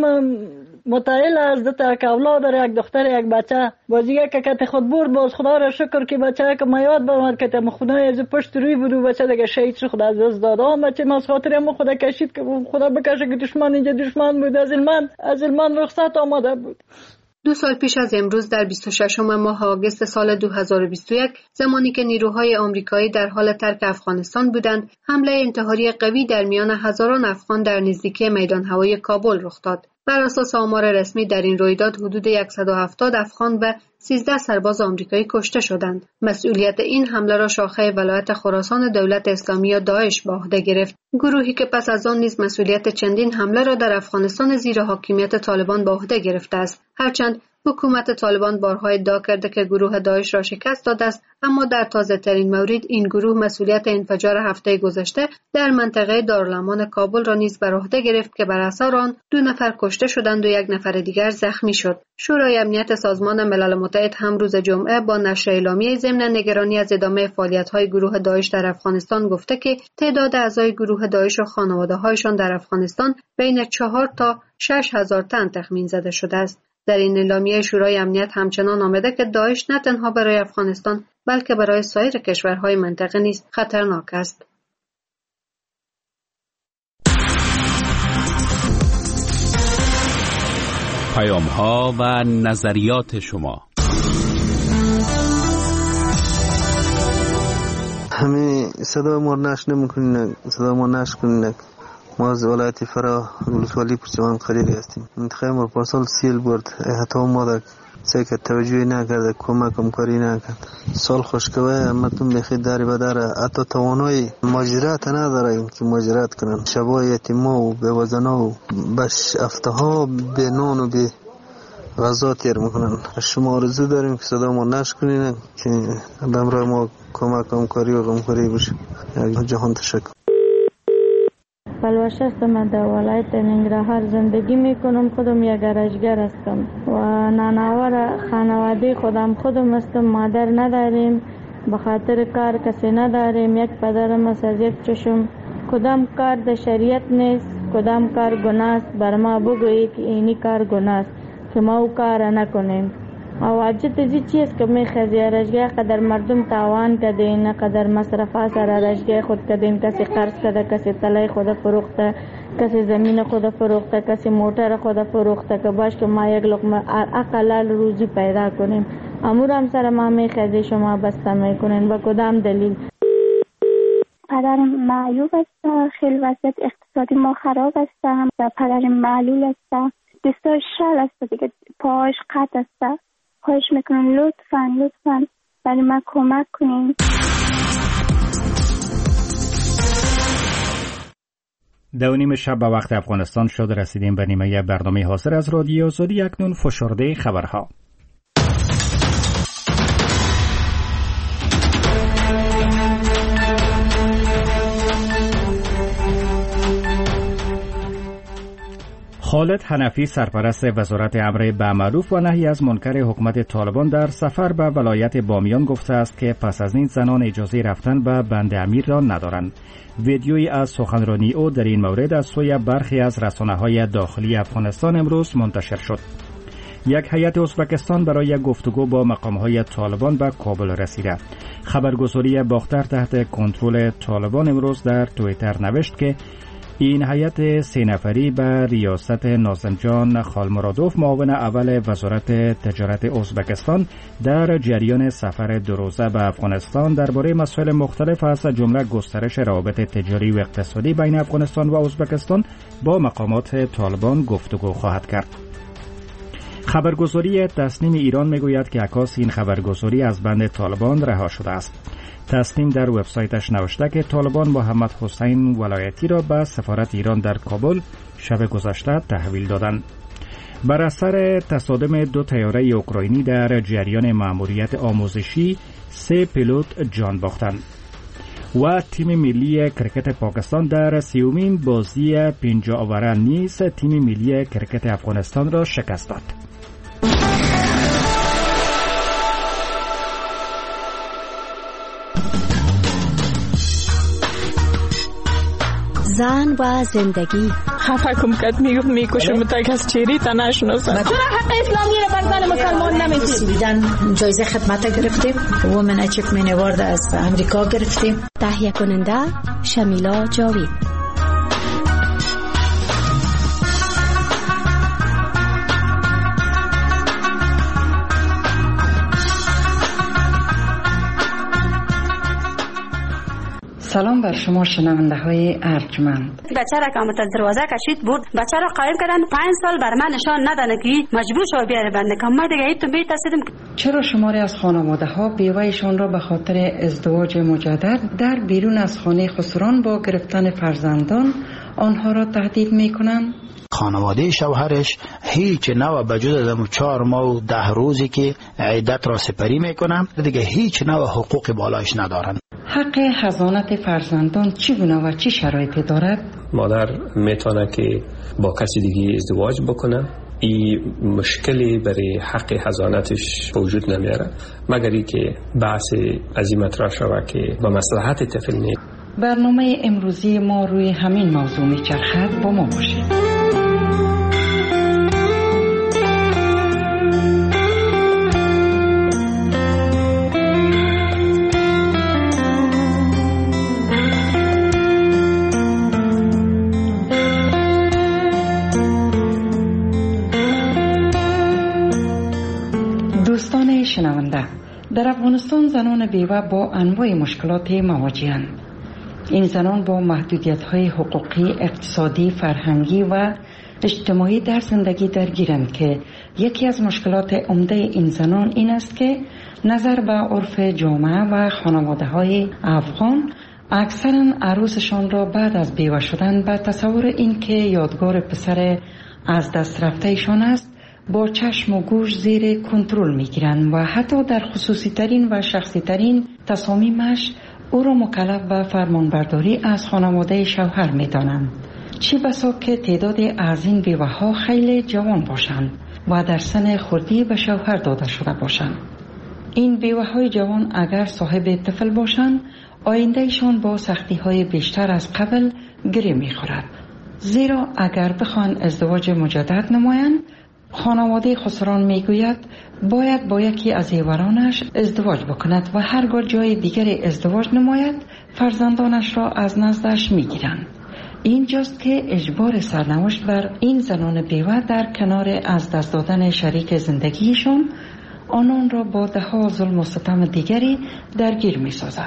متعیل از دو تا اولاد داره، یک دختر یک بچه. بازیگه که کت خود برد، باز خدا را شکر که بچه که ما یاد برمد که تم خونه از پشت روی بود و بچه دیگه شهید شد. خدا عزیز داد. آن بچه ما از خاطر ما خدا کشید که خدا بکشه که دشمن اینجا دشمن بود. از علمان از علمان رخصت آمده بود. دو سال پیش از امروز در بیست و ششم ماه آگوست سال دو هزار و بیست و یک، زمانی که نیروهای آمریکایی در حال ترک افغانستان بودند، حمله انتحاری قوی در میان هزاران افغان در نزدیکی میدان هوایی کابل رخ داد. بر اساس آمار رسمی در این رویداد حدود صد و هفتاد افغان و سیزده سرباز آمریکایی کشته شدند. مسئولیت این حمله را شاخه ولایت خراسان دولت اسلامی یا داعش به عهده گرفت، گروهی که پس از آن نیز مسئولیت چندین حمله را در افغانستان زیر حاکمیت طالبان به عهده گرفته است. هرچند حکومت طالبان بارها ادعا کرده که گروه داعش را شکست داده است، اما در تازه ترین مورد این گروه مسئولیت انفجار هفته گذشته در منطقه دارالامان کابل را نیز بر عهده گرفت که بر اثر آن دو نفر کشته شدند و یک نفر دیگر زخمی شد. شورای امنیت سازمان ملل متحد هم روز جمعه با نشر اعلامیه ضمن نگرانی از ادامه فعالیت‌های گروه داعش در افغانستان گفته که تعداد اعضای گروه داعش و خانواده‌هایشان در افغانستان بین چهار تا شش هزار تن تخمین زده شده است. در این اعلامیه شورای امنیت همچنان آمده که داعش نه تنها برای افغانستان بلکه برای سایر کشورهای منطقه نیز خطرناک است. پیام‌ها و نظریات شما. همه صدا ما نش نمی‌کنین، صدا ما نش کنین. ما از ولایت فرا ولسوالی پرچمان قریبی هستیم. منطقه ما پارسال سیل برد، حتی ما در سه که توجهی نکرده، کمک هم کاری نکرد. سال خوشکوه همتون بخید داری بداره، حتی توانای ماجرات نداره که ماجرات کنن. شبای یتیما و بیوزنا و بش افتها به نان و به غذا تیر میکنن. شما آرزو داریم که صدا ما نش کنین که به امرای ما کمک هم کاری و غم کاری بشه. جهان تشکر. پلوش هستم، در ولایت ننگرهار زندگی میکنم. خودم یک گرجگر هستم و نانآور خانواده خودم خودم هستم. مادر نداریم، به خاطر کار کسی نداریم. یک پدرم است از یک چشم. کدام کار در شریعت نیست، کدام کار گناه است. بر ما بگویی که اینی کار گناه است که ما او کار نکنیم. و واجد ازی چیز که میخوازی رشگاه قدر مردم تاوان کدین، قدر مصرفا سر رشگاه خود کدین. کسی قرض کده، کسی طلای خود فروخته، کسی زمین خود فروخته، کسی موتر خود فروخته که باش که ما یک لقمه اقلال روزی پیدا کنیم. امور هم سر ما میخوازی شما بسته میکنین. با کدام دلیل؟ پدرم معیوب است، خیلی وضعیت اقتصادی ما خراب است. هم پدرم معلول است، دستاش شل است دیگه، پاش قطع است. خواهش میکنم لطفاً لطفاً برای ما کمک کنین. دو نیم شب به وقت افغانستان شد. رسیدیم به نیمه برنامه حاضر از رادیو آزادی. اکنون فشرده خبرها. خالد حنفی سرپرست وزارت امر بالمعروف و نهی از منکر حکومت طالبان در سفر به ولایت بامیان گفته است که پس از این زنان اجازه رفتن به بند امیر را ندارند. ویدیویی از سخنرانی او در این مورد از سوی برخی از رسانه‌های داخلی افغانستان امروز منتشر شد. یک هیئت ازبکستان برای گفتگو با مقام‌های طالبان به کابل رسیده. خبرگزاری باختر تحت کنترل طالبان امروز در توییتر نوشت که این هیئت سه نفری به ریاست ناظم جان خالمرادوف معاون اول وزارت تجارت ازبکستان در جریان سفر دو روزه به افغانستان درباره مسائل مختلف از جمله گسترش روابط تجاری و اقتصادی بین افغانستان و ازبکستان با مقامات طالبان گفتگو خواهد کرد. خبرگزاری تسنیم ایران میگوید که عکاس این خبرگزاری از بند طالبان رها شده است. تسنیم در وبسایتش نوشته که طالبان محمد حسین ولایتی را به سفارت ایران در کابل شب گذشته تحویل دادند. بر اثر تصادم دو طیاره اوکراینی در جریان مأموریت آموزشی سه پیلوت جان باختند. و تیم ملی کرکت پاکستان در سیومین بازی پنجاه اوره نیز تیم ملی کرکت افغانستان را شکست داد. زن و زندگی خفه کم کت میگفت میکشم تا کس چیری تا نشناسم. چرا حق اسلامی را بر زن مسلمان نمیدید؟ سویدن جایزه خدمت گرفتیم، وومن اچیومنت اوارد از امریکا گرفتیم. تهیه کننده شمیلا جاوید. سلام بر شما شنونده های ارجمند. بچه را که آمد از دروازه کشید برد، بچه را قایم کردن پنج سال بر من نشان ندانه که مجبور شو بیاره بنده کم. ما دیگه ایتون بیترسیدم. چرا شماری از خانواده ها بیوهشان را به خاطر ازدواج مجدد در بیرون از خانه خسران با گرفتن فرزندان آنها را تهدید می کنند؟ خانواده شوهرش هیچ نوع بجود از چهار ماه و ده روزی که عدت را سپری میکنن دیگه هیچ نوع حقوق بالایش ندارن. حق حضانت فرزندان چگونه و چه شرایطی دارد؟ مادر میتونه که با کسی دیگه ازدواج بکنه. این مشکلی برای حق حضانتش وجود نمیاره مگر ای که بحث از این مطرح شود که با مصلحت طفل نیست. برنامه امروزی ما روی همین موضوع میچرخد. با ما باشید. شنونده، در افغانستان زنان بیوه با انواع مشکلات مواجه‌اند. این زنان با محدودیت‌های حقوقی، اقتصادی، فرهنگی و اجتماعی در زندگی درگیرند که یکی از مشکلات عمده این زنان این است که نظر به عرف جامعه و خانواده‌های افغان اکثراً عروسشان را بعد از بیوه شدن به تصور این که یادگار پسر از دست رفته‌شان است با چشم و گوش زیر کنترل میگیرند و حتی در خصوصی ترین و شخصی ترین تصامیمش او را مکلف به فرمانبرداری از خانواده شوهر میدانند. چه بسا که تعداد از این بیوه‌ها خیلی جوان باشند و در سن خردی به شوهر داده شده باشند. این بیوه‌های جوان اگر صاحب طفل باشند آیندهشان با سختی‌های بیشتر از قبل گره می‌خورد، زیرا اگر بخوان ازدواج مجدد نمایند خانواده خسران میگوید باید با یکی از زیورانش ازدواج بکند و هرگاه جای دیگری ازدواج نماید فرزندانش را از نزدش میگیرند. اینجاست که اجبار سرنوشت بر این زنان بیوه در کنار از دست دادن شریک زندگیشون آنان را با ده‌ها ظلم و ستم دیگری درگیر می سازد.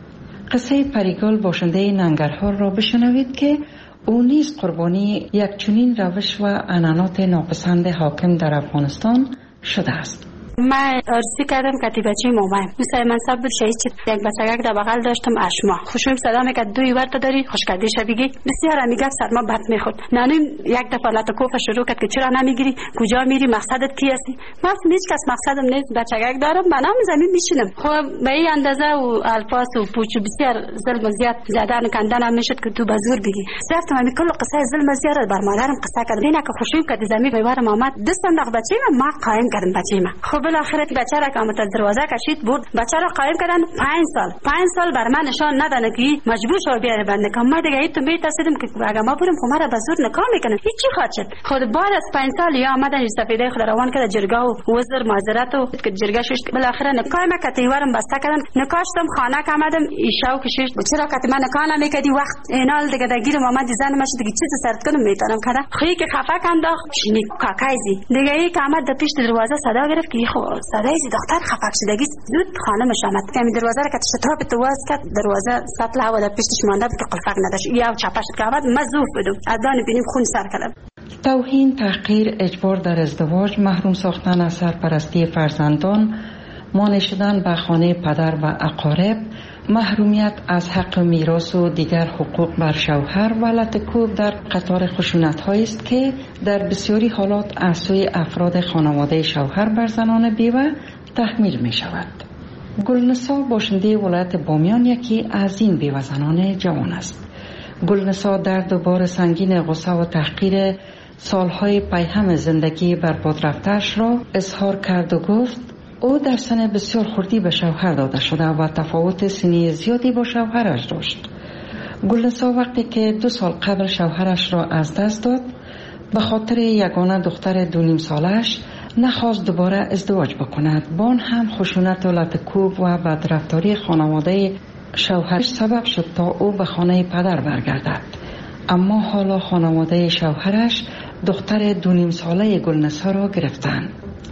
قصه پریگل باشنده ننگرهار را بشنوید که او نیز قربانی یک چنین روش و عنعنات ناپسند حاکم در افغانستان شده است. من آرزو کردم که بچه مامان مثل منصب بود شهید چید یک بچگک در بغل داشتم اشما خوشم صدا میکرد دوی ورد داری خوش کردی شبیگی بسیار میگفت سرما بد میخورد نانیم یک دفعه لطکوف شروع کرد که چرا نمیگیری کجا میری مقصدت کی هستی؟ من هیچ کس مقصدم نیست بچگک دارم بنام زمین میشینم. خب به این اندازه و الفاظ و پوچ بسیار ظلم زیاد زدن کندن هم میشد که تو بزرگ بگی رفتم همین کل قصه ظلم زیاد بر مادرم قصه کردم اینا که خوشم کرد زمین به بار مامان دستم داغ بچه ما قایم کردم بچه ما. خب بالاخره بچه را که آمد از دروازه کشید برد بچه را قایم کردن پنج سال پنج سال بر من نشان ندانه که مجبور شو بیاره بنده کام. ما دیگه تو میترسیدم که اگه ما بریم خو مرا به زور نکاح میکنن هیچی خواهد شد. خود بعد از پنج سال یا آمدن سفیده خود روان کرد جرگه و وزر معذرت و که جرگه شش بالاخره نکاح ما کتیوارم بسته کردن نکاشتم خانه که آمدم ایشا و کشش چرا که من نکاح نمیکردی وقت اینال دیگه دگیر محمد زن ماشد دیگه چیز سرت کنم میتونم کدا خی که خفه کنداخ شینی کاکایزی دیگه ای که آمد پیش دروازه صدا گرفت که خو صدای دختر خفق شدگی زود خانمش آمد که دروازه را که تشتاب تو واز کرد دروازه سطل هوا در پیشش مانده بود که قلفق نداشت یا چپش که آمد مزوف بدم از دان بینیم خون سر کردم. توهین، تحقیر، اجبار در ازدواج، محروم ساختن از سرپرستی فرزندان، مانع شدن به خانه پدر و اقارب، محرومیت از حق میراث و دیگر حقوق بر شوهر و لطکوب در قطار خشونت‌هایی است که در بسیاری حالات از سوی افراد خانواده شوهر بر زنان بیوه تحمیل می شود. گلنسا باشنده ولایت بامیان یکی از این بیوه زنان جوان است. گلنسا درد و بار سنگین غصه و تحقیر سالهای پیهم زندگی برباد رفته‌اش را اظهار کرد و گفت او در سن بسیار خردی به شوهر داده شده و تفاوت سنی زیادی با شوهرش داشت. گلنسا وقتی که دو سال قبل شوهرش را از دست داد به خاطر یگانه دختر دو نیم سالش نخواست دوباره ازدواج بکند. بان هم خشونت و لطکوب و بدرفتاری خانواده شوهرش سبب شد تا او به خانه پدر برگردد. اما حالا خانواده شوهرش دختر دو نیم ساله گلنسا را گرفتند.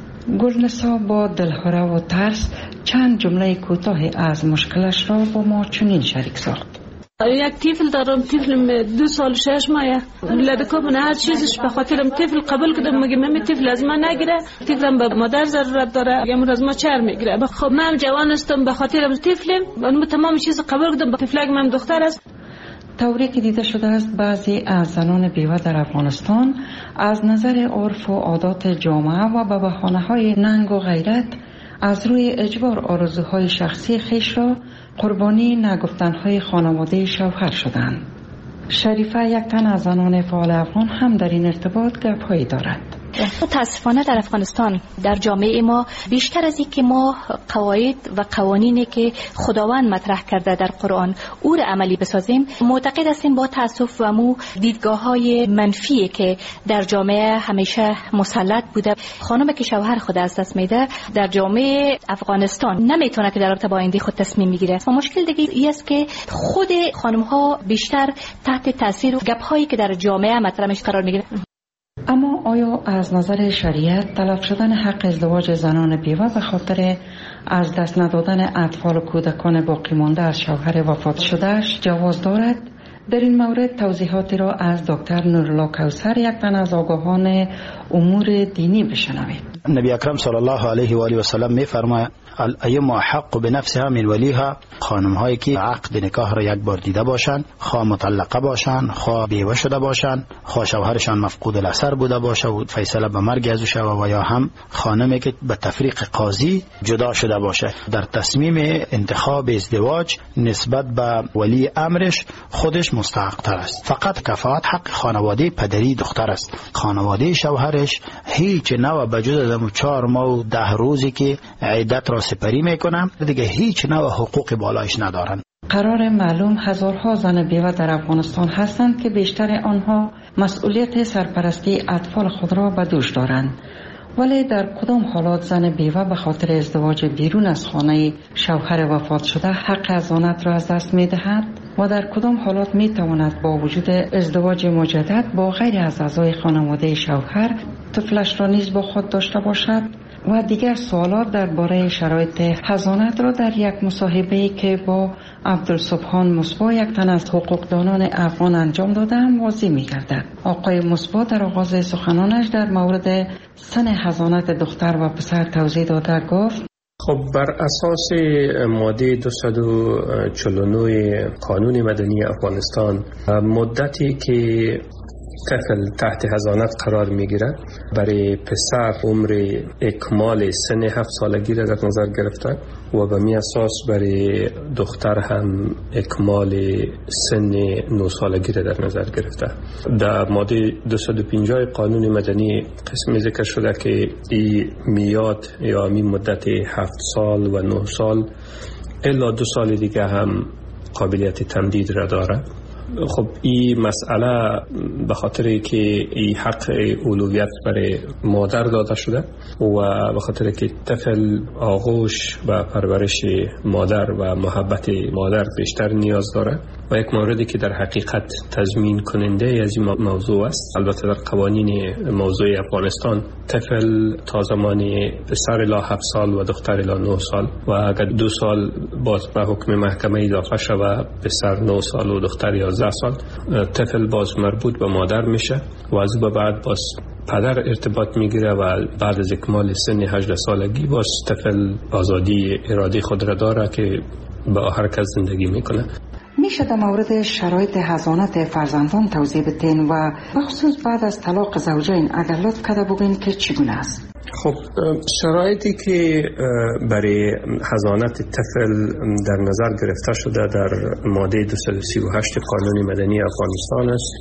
گلنسا با دلهره و ترس چند جمله کوتاه از مشکلش را با ما چنین شریک ساخت. یک طفل دارم، طفلم دو سال شش ماه لدکو من هر چیزش به خاطرم طفل قبول کردم مگه من طفل از من نگیره طفلم به مادر ضرورت داره یا از ما چر میگیره. خب من جوان هستم به خاطرم طفلم من تمام چیز قبول کردم به طفلک من دختر است. طوری که دیده شده است بعضی از زنان بیوه در افغانستان از نظر عرف و عادات جامعه و به بهانه‌های ننگ و غیرت از روی اجبار آرزوهای شخصی خیش را قربانی نگفتنهای خانواده شوهر شدند. شریفه یک تن از زنان فعال افغان هم در این ارتباط گپ‌هایی دارد. متاسفانه در افغانستان در جامعه ما بیشتر از این که ما قواعد و قوانینی که خداوند مطرح کرده در قرآن او را عملی بسازیم معتقد هستیم با تاسف و مو دیدگاه‌های منفی که در جامعه همیشه مسلط بوده. خانم که شوهر خود از دست میده در جامعه افغانستان نمیتونه که در رابطه با آینده خود تصمیم بگیره و مشکل دیگه این است که خود خانم‌ها بیشتر تحت تاثیر گپ‌هایی که در جامعه مطرح میشه قرار میگیره. اما آیا از نظر شریعت تلف شدن حق ازدواج زنان بیوه به خاطر از دست ندادن اطفال و کودکان باقی مانده از شوهر وفات شدهش جواز دارد؟ در این مورد توضیحاتی را از دکتر نورالله کوثر یک تن از آگاهان امور دینی بشنوید. نبی اکرم صلی الله علیه و آله و سلم میفرماید الایم حق بنفسها من ولیها، خانم هایی که عقد نکاح را یک بار دیده باشند، خواه مطلقه باشند، خواه بیوه شده باشند، خواه شوهرشان مفقود الاثر بوده باشه و فیصله به مرگ ازو شوه، و یا هم خانمی که به تفریق قاضی جدا شده باشه، در تصمیم انتخاب ازدواج نسبت به ولی امرش خودش مستحق تر است. فقط کفایت حق خانواده پدری دختر است. خانواده شوهرش هیچ نوع بجز از چهار ماه و ده روزی که عدت را سپری میکنم دیگه هیچ نوع حقوق بالایش ندارن. قرار معلوم هزارها زن بیوه در افغانستان هستند که بیشتر آنها مسئولیت سرپرستی اطفال خود را به دوش دارند. ولی در کدام حالات زن بیوه به خاطر ازدواج بیرون از خانه شوهر وفات شده حق حضانت را از دست می دهد و در کدام حالات می تواند با وجود ازدواج مجدد با غیر از اعضای خانواده شوهر طفلش را نیز با خود داشته باشد؟ و دیگر سوالات درباره شرایط حضانت را در یک مصاحبه‌ای که با عبدالسبحان مصباح یک تن از حقوقدانان افغان انجام دادند واضح می‌گردد. آقای مصباح در آغاز سخنانش در مورد سن حضانت دختر و پسر توضیح داده گفت: خب بر اساس ماده دویست و چهل و نه قانون مدنی افغانستان مدتی که طفل تحت حضانت قرار میگیره برای پسر عمر اکمال سن هفت سالگی را در نظر گرفته و به می اساس برای دختر هم اکمال سن نه سالگی را در نظر گرفته. در ماده دویست و پنجاه قانون مدنی قسمی ذکر شده که این میاد یا می مدت هفت سال و نه سال الا دو سال دیگه هم قابلیت تمدید را داره. خب این مسئله به خاطر که این حق اولویت برای مادر داده شده و به خاطر که طفل آغوش و پرورش مادر و محبت مادر بیشتر نیاز داره و یک موردی که در حقیقت تضمین کننده از این موضوع است. البته در قوانین موضوع افغانستان طفل تا زمانی پسر الی هفت سال و دختر الی نه سال و اگر دو سال باز به حکم محکمه اضافه شود پسر نه سال و دختر یازده سال طفل باز مربوط به مادر میشه و از به بعد باز پدر ارتباط میگیره و بعد از اکمال سن هجده سالگی باز طفل آزادی ارادی خود را داره که به حرکت زندگی میکنه. میشه در مورد شرایط حضانت فرزندان توضیح بدین و بخصوص بعد از طلاق زوجین اگر لطف کرده بگین که چگونه است؟ خب شرایطی که برای حضانت طفل در نظر گرفته شده در ماده دویست و سی و هشت قانون مدنی افغانستان است.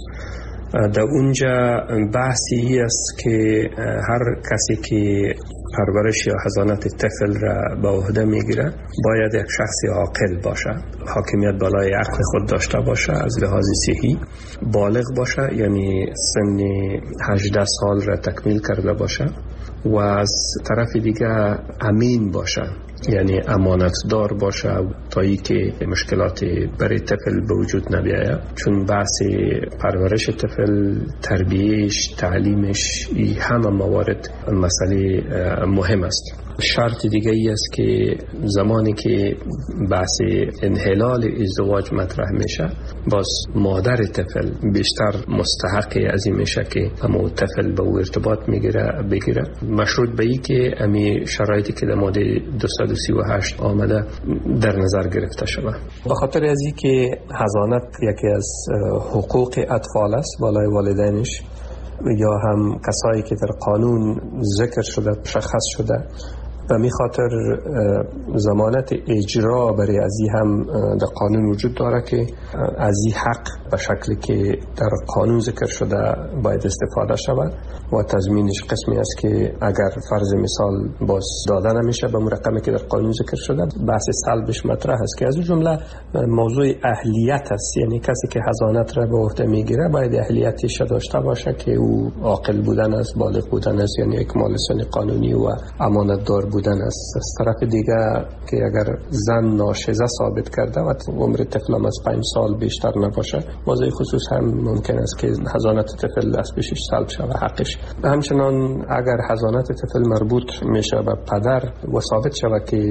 در اونجا بحثی است که هر کسی که پرورش یا حضانت طفل را به عهده میگیره باید یک شخص عاقل باشه، حاکمیت بالای عقل خود داشته باشه، از لحاظ صحی بالغ باشه، یعنی سن هجده سال را تکمیل کرده باشه و از طرف دیگه امین باشه، یعنی امانتدار باشه تا ای که مشکلات برای طفل به وجود نبیاید، چون بحث پرورش طفل، تربیهش، تعلیمش، این همه موارد مسئله مهم است. شرط دیگه ای است که زمانی که بحث انحلال ازدواج مطرح میشه باز مادر طفل بیشتر مستحق از این میشه که همون طفل به او ارتباط میگیره بگیره، مشروط به ای که امی شرایطی که در ماده دویست و سی و هشت آمده در نظر گرفته شود. به خاطر از این که حضانت یکی از حقوق اطفال است بالای والدینش یا هم کسایی که در قانون ذکر شده مشخص شده و می خاطر ضمانت اجرا برای ازی هم در قانون وجود داره که ازی حق به شکلی که در قانون ذکر شده باید استفاده شود و تضمینش قسمی است که اگر فرض مثال باز داده نمیشه به مرقمی که در قانون ذکر شده بحث سلبش مطرح است که از اون جمله موضوع اهلیت است، یعنی کسی که حضانت را به عهده میگیره باید اهلیتش داشته باشه که او عاقل بودن است، بالغ بودن است، یعنی اکمال سن قانونی و امانت دار بودن است. از طرف دیگه که اگر زن ناشزه ثابت کرده و عمر طفل از پنج سال بیشتر نباشه موضوع خصوص هم ممکن است که حضانت طفل از پیشش سلب شود حقش. همچنان اگر حضانت طفل مربوط میشه به پدر و ثابت شود که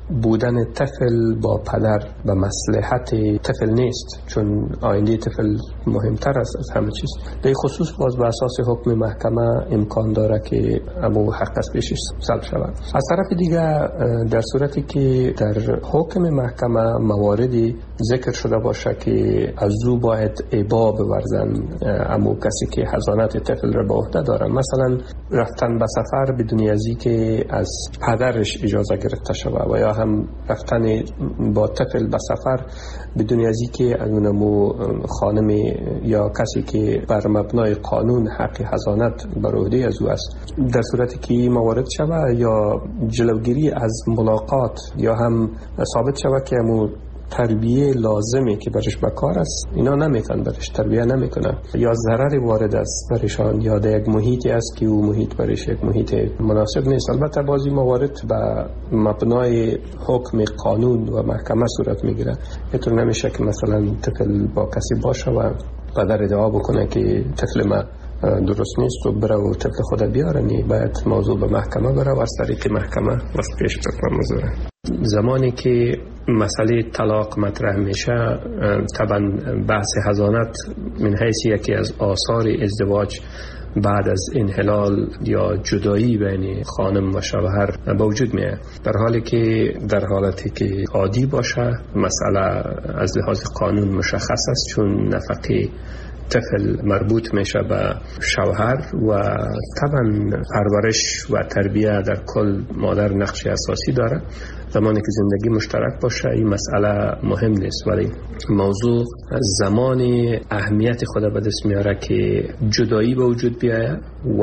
بودن طفل با پدر به مصلحت طفل نیست، چون آینده طفل مهمتر است از همه چیز. در خصوص باز به اساس حکم محکمه امکان داره که امو حق از پیشش سلب شود. از طرف دیگه در صورتی که در حکم محکمه مواردی ذکر شده باشه که از او باید ابا بورزن امو کسی که حضانت طفل را به عهده داره، مثلا رفتن به سفر بدون ازی که از پدرش اجازه گرفته شود و یا هم رفتن با طفل به سفر بدون ازی که از اونمو خانم یا کسی که بر مبنای قانون حق حضانت بر عهده از او است، در صورتی که موارد شود یا جلوگیری از ملاقات یا هم ثابت شود که امو تربیه لازمه که برش بکار است اینا نمیتون برش تربیه نمیکنه یا ضرر وارد است برشان یا در یک محیطی است که او محیط برش یک محیط مناسب نیست. البته بعضی موارد به مبنای حکم قانون و محکمه صورت میگیره. اینطور نمیشه که مثلا طفل با کسی باشه و پدر ادعا بکنه که طفل ما درست نیست و بره و طفل خود بیاره، نی باید موضوع به محکمه بره و از طریق محکمه واسه پیش بره. زمانی که مسئله طلاق مطرح میشه، طبعا بحث حضانت من حیث یکی از آثار ازدواج بعد از انحلال یا جدایی بین خانم و شوهر به وجود میاد، در حالی که در حالتی که عادی باشه مسئله از لحاظ قانون مشخص است، چون نفقه طفل مربوط میشه به شوهر و طبعا پرورش و تربیه در کل مادر نقش اساسی داره. زمانی که زندگی مشترک باشه این مسئله مهم نیست، ولی موضوع زمان اهمیت خود به دست میاره که جدایی به وجود بیاید و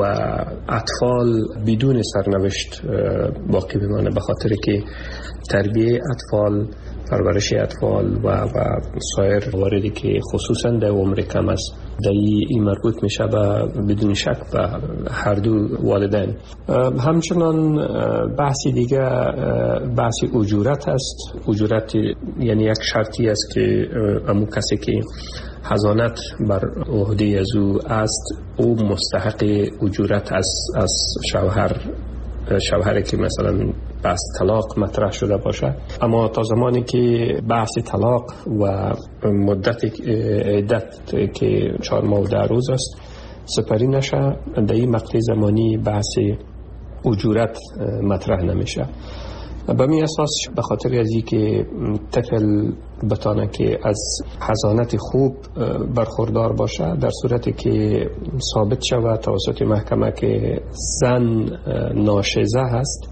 اطفال بدون سرنوشت باقی بمانه، به خاطر که تربیه اطفال، پرورش اطفال و و سایر مواردی که خصوصا در عمر کم است در این مربوط میشه به بدون شک به هر دو والدین. همچنان بحثی دیگه بحث اجورت است. اجورت یعنی یک شرطی است که امو کسی که حضانت بر عهده از او است او مستحق اجورت از از شوهر شوهری که مثلا بحث طلاق مطرح شده باشه. اما تا زمانی که بحث طلاق و مدت عدت که چهار ماه و ده روز است سپری نشه، در این مقطع زمانی بحث اجورت مطرح نمیشه. به می اساس به خاطر از اینکه طفل بتانه که از حضانت خوب برخوردار باشه، در صورتی که ثابت شود توسط محکمه که زن ناشزه هست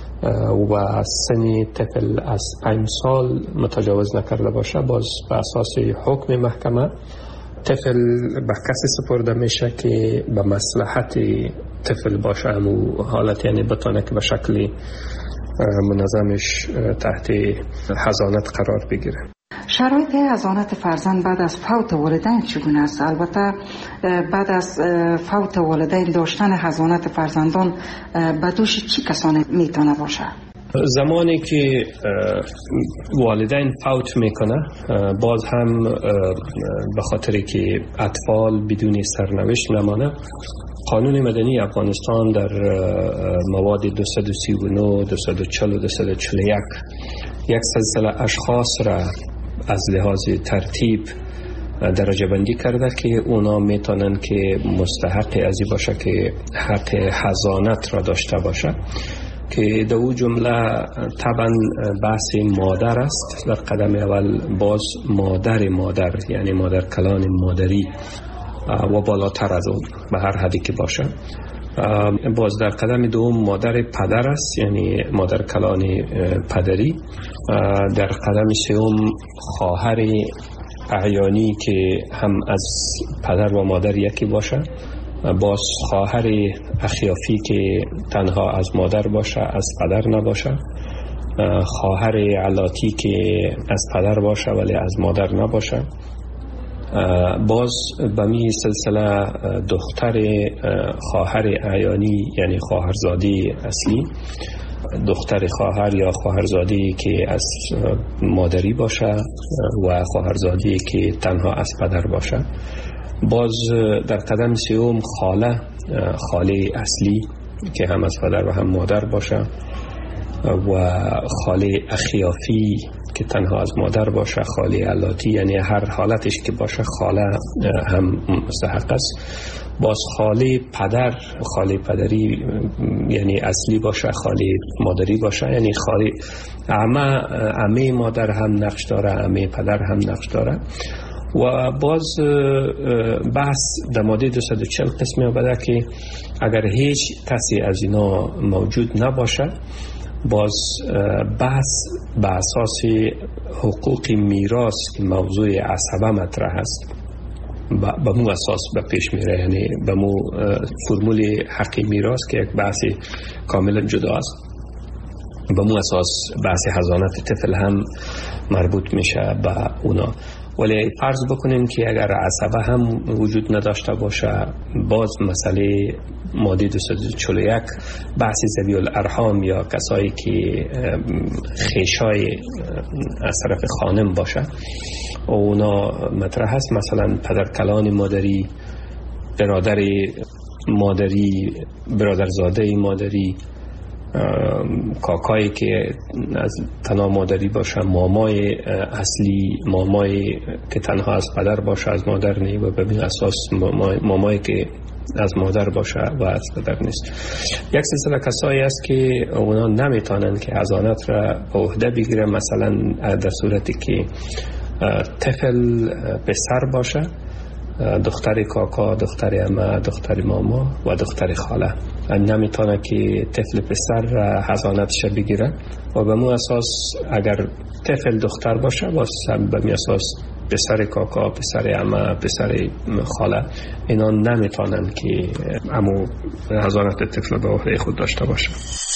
و سن طفل از پنج سال متجاوز نکرده باشه، باز به اساس حکم محکمه طفل به کسی سپرده میشه که به مصلحت طفل باشه، همون حالت یعنی بتانه که به شکل منظمش تحت حضانت قرار بگیره. شرایط حضانت فرزند بعد از فوت والدین چگونه است؟ البته بعد از فوت والدین داشتن حضانت فرزندان به دوش چی کسانی میتونه باشه؟ زمانی که والدین فوت میکنه باز هم به خاطر که اطفال بدون سرنوشت نمانه، قانون مدنی افغانستان در مواد دویست و سی و نه، دویست و چهل و دویست و چهل و یک یک سلسله اشخاص را از لحاظ ترتیب درجه بندی کرده که اونا میتونن که مستحق ازی باشه که حق حضانت را داشته باشه، که در او جمله طبعا بحث مادر است. در قدم اول باز مادر مادر یعنی مادر کلان مادری و بالاتر از اون به هر حدی که باشه. باز در قدم دوم مادر پدر است یعنی مادر کلان پدری. در قدم سوم خواهر اعیانی که هم از پدر و مادر یکی باشه. باز خواهر اخیافی که تنها از مادر باشه از پدر نباشه. خواهر علاتی که از پدر باشه ولی از مادر نباشه. باز به می سلسله دختر خواهر اعیانی یعنی خواهرزادی اصلی، دختر خواهر یا خواهرزادی که از مادری باشه و خواهرزادی که تنها از پدر باشه. باز در قدم سوم خاله خاله اصلی که هم از پدر و هم مادر باشه. و خاله اخیافی که تنها از مادر باشه، خاله علاتی، یعنی هر حالتش که باشه خاله هم مستحق است. باز خاله پدر، خاله پدری یعنی اصلی باشه، خاله مادری باشه، یعنی خاله عمه عمه مادر هم نقش داره، عمه پدر هم نقش داره. و باز بحث در ماده دویست و چهل قسمی آمده که اگر هیچ کسی از اینا موجود نباشه، باز بحث به اساس حقوق میراث که موضوع عصبه مطرح است به مو اساس به پیش میره، یعنی به مو فرمول حق میراث که یک بحث کاملا جدا است، به مو اساس بحث حضانت طفل هم مربوط میشه به اونا. ولی فرض بکنیم که اگر عصبه هم وجود نداشته باشه، باز مسئله ماده دویست و چهل و یک بحث ذوی الارحام یا کسایی که خیشای از طرف خانم باشه اونا مطرح هست، مثلا پدرکلان مادری، برادر مادری، برادرزاده مادری، کاکایی که از تنها مادری باشه، مامای اصلی، مامای که تنها از پدر باشه از مادر نی و به اساس مامای, مامای که از مادر باشه و از پدر نیست. یک سلسله کسایی است که اونا نمیتونن که حضانت را به عهده بگیرن، مثلا در صورتی که طفل پسر باشه، دختر کاکا، دختر عمه، دختر ماما و دختر خاله نمیتونه که طفل پسر حضانتش بگیره و به مو اساس اگر طفل دختر باشه باز به می اساس پسر کاکا، پسر عمه، پسر خاله اینا نمیتونن که امو حضانت طفل به عهده خود داشته باشه.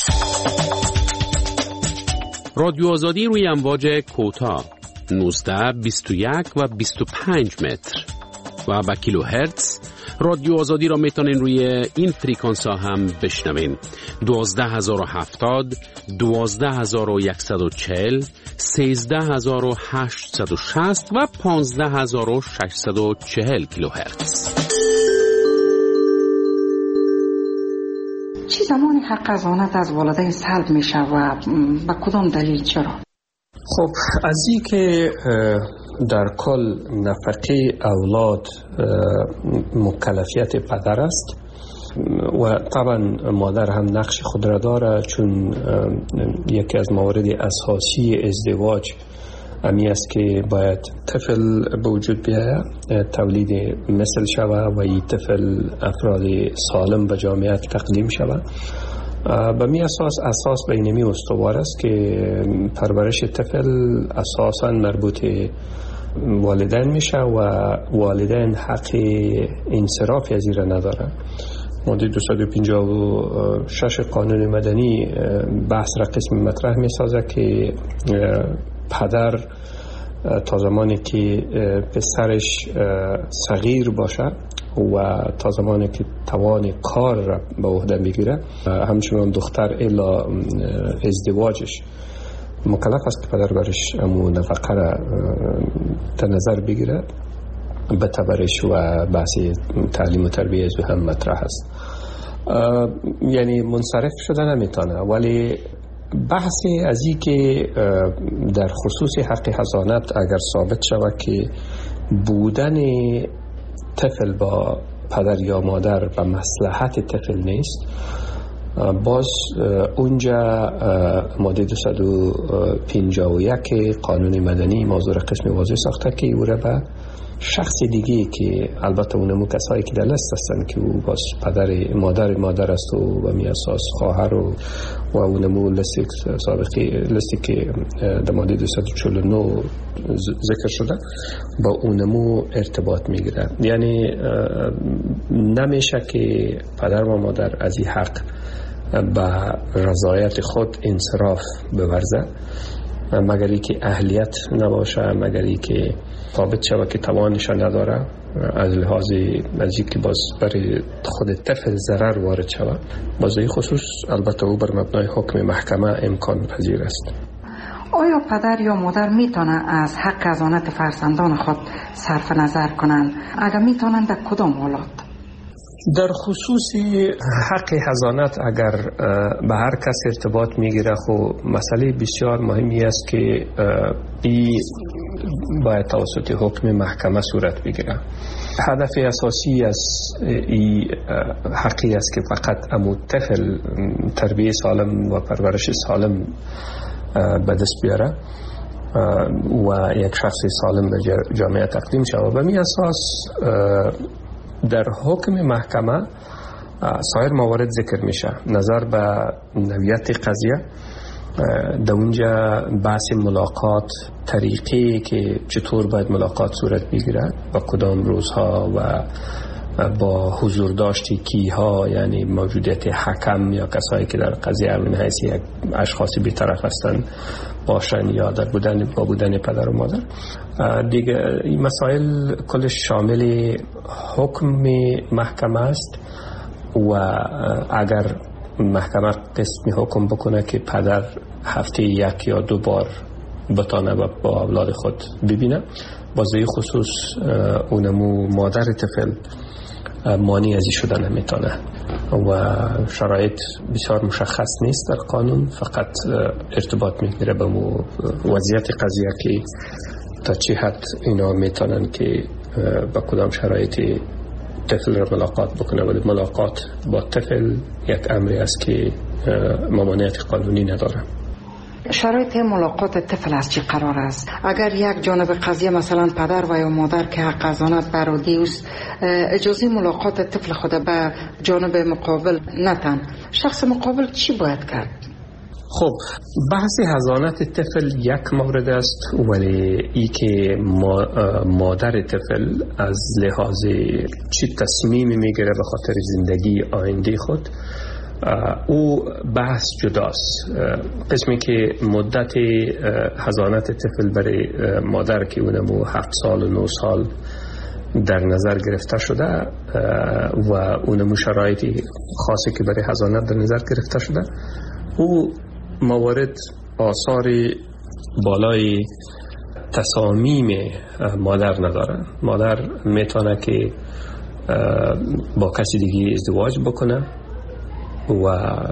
رادیو آزادی روی امواج کوتاه نوزده، بیست و یک و بیست و پنج متر و با کیلو هرتز رادیو آزادی را میتونین روی این فریکانس ها هم بشنوین. دوازده هزار و هفتاد، دوازده هزار و صد و چهل، سیزده هزار و هشتصد و شصت و پانزده هزار و ششصد و چهل کیلو هرتز. چه زمان حق حضانت از والدین سلب میشه و با کدام دلیل چرا؟ خب از این که در کل نفقه اولاد مکلفیت پدر است و طبعا مادر هم نقش خود را داره، چون یکی از موارد اساسی ازدواج امی است که باید طفل به وجود بیاید، تولید مثل شود و این طفل افراد سالم به جامعه تقدیم شود. به می اساس اساس بینمی استوار است که پرورش طفل اساساً مربوط والدین میشه و والدین حق انصراف از این را نداره. ماده دویست و پنجاه و شش قانون مدنی بحث را قسم مطرح می سازه که پدر تا زمانی که پسرش صغیر باشه و تا زمانی که توان کار را به عهده میگیره، همچنان دختر الا ازدواجش مکلف است که پدر برش امو نفقه را در نظر بگیره. به تبرش و بحث تعلیم و تربیه از هم مطرح است، یعنی منصرف شده نمیتونه. ولی بحثی از این که در خصوص حق حضانت اگر ثابت شود که بودن طفل با پدر یا مادر به مصلحت طفل نیست، باز اونجا ماده دویست و پنجاه و یک قانون مدنی موضوع قسم واضح ساخته که او را به شخص دیگه که البته اونمو کسایی که در لست هستن که او باز پدر مادر مادر است و به می اساس خواهر و و اونمو لستی سابقی لستی که در ماده دویست و چهل و نه ذکر شده با اونمو ارتباط میگیره. یعنی نمیشه که پدر و مادر از این حق به رضایت خود انصراف بورزه مگر ای که اهلیت نباشه، مگر ای که ثابت شود که توانش نداره، از لحاظ از اینکه باز برای خود طفل ضرر وارد شود. باز این خصوص البته او بر مبنای حکم محکمه امکان پذیر است. آیا پدر یا مادر میتونن از حق حضانت فرزندان خود صرف نظر کنند؟ اگر میتونن در کدام حالات؟ در خصوص حق حضانت اگر به هر کس ارتباط میگیره، خب مسئله بسیار مهمی است که این باید توسط حکم محکمه صورت بگیره. هدف اساسی از این حقی است که فقط امو طفل تربیت سالم و پرورش سالم به دست بیاره و یک شخص سالم به جامعه تقدیم شود. و می اساس در حکم محکمه سایر موارد ذکر میشه. نظر به نوعیت قضیه، در اونجا بحث ملاقات، طریقی که چطور باید ملاقات صورت بگیرد و کدام روزها و با حضور داشتی کیها، یعنی موجودیت حکم یا کسایی که در قضیه من حیث یک اشخاصی بی‌طرف هستند باشن یا در بودن با بودن پدر و مادر. دیگه این مسائل کلش شامل حکم محکمه است و اگر محکمه قسمی حکم بکنه که پدر هفته یک یا دو بار بتانه با اولاد خود ببینه، بازه خصوص اونمو مادر طفل مانی ازی شدن نمیتونه و شرایط بسیار مشخص نیست در قانون، فقط ارتباط میگیره به وضعیت قضیه که تا چه حد اینا میتونن که با کدام شرایطی طفل را ملاقات بکنه. ولی ملاقات با طفل یک امری است که ممانعت قانونی نداره. شرایط ملاقات طفل از چی قرار است؟ اگر یک جانب قضیه مثلا پدر و یا مادر که حق حضانت برادی است اجازه ملاقات طفل خود به جانب مقابل نتن، شخص مقابل چی باید کرد؟ خب بحث حضانت طفل یک مورد است، ولی ای که مادر طفل از لحاظ چی تصمیمی میگیره به خاطر زندگی آینده خود، او بحث جداست. قسمی که مدت حضانت طفل برای مادر که اونمو هفت سال و نه سال در نظر گرفته شده و اونمو شرایطی خاصی که برای حضانت در نظر گرفته شده، او موارد آثار بالای تصامیم مادر نداره. مادر میتونه که با کسی دیگه ازدواج بکنه و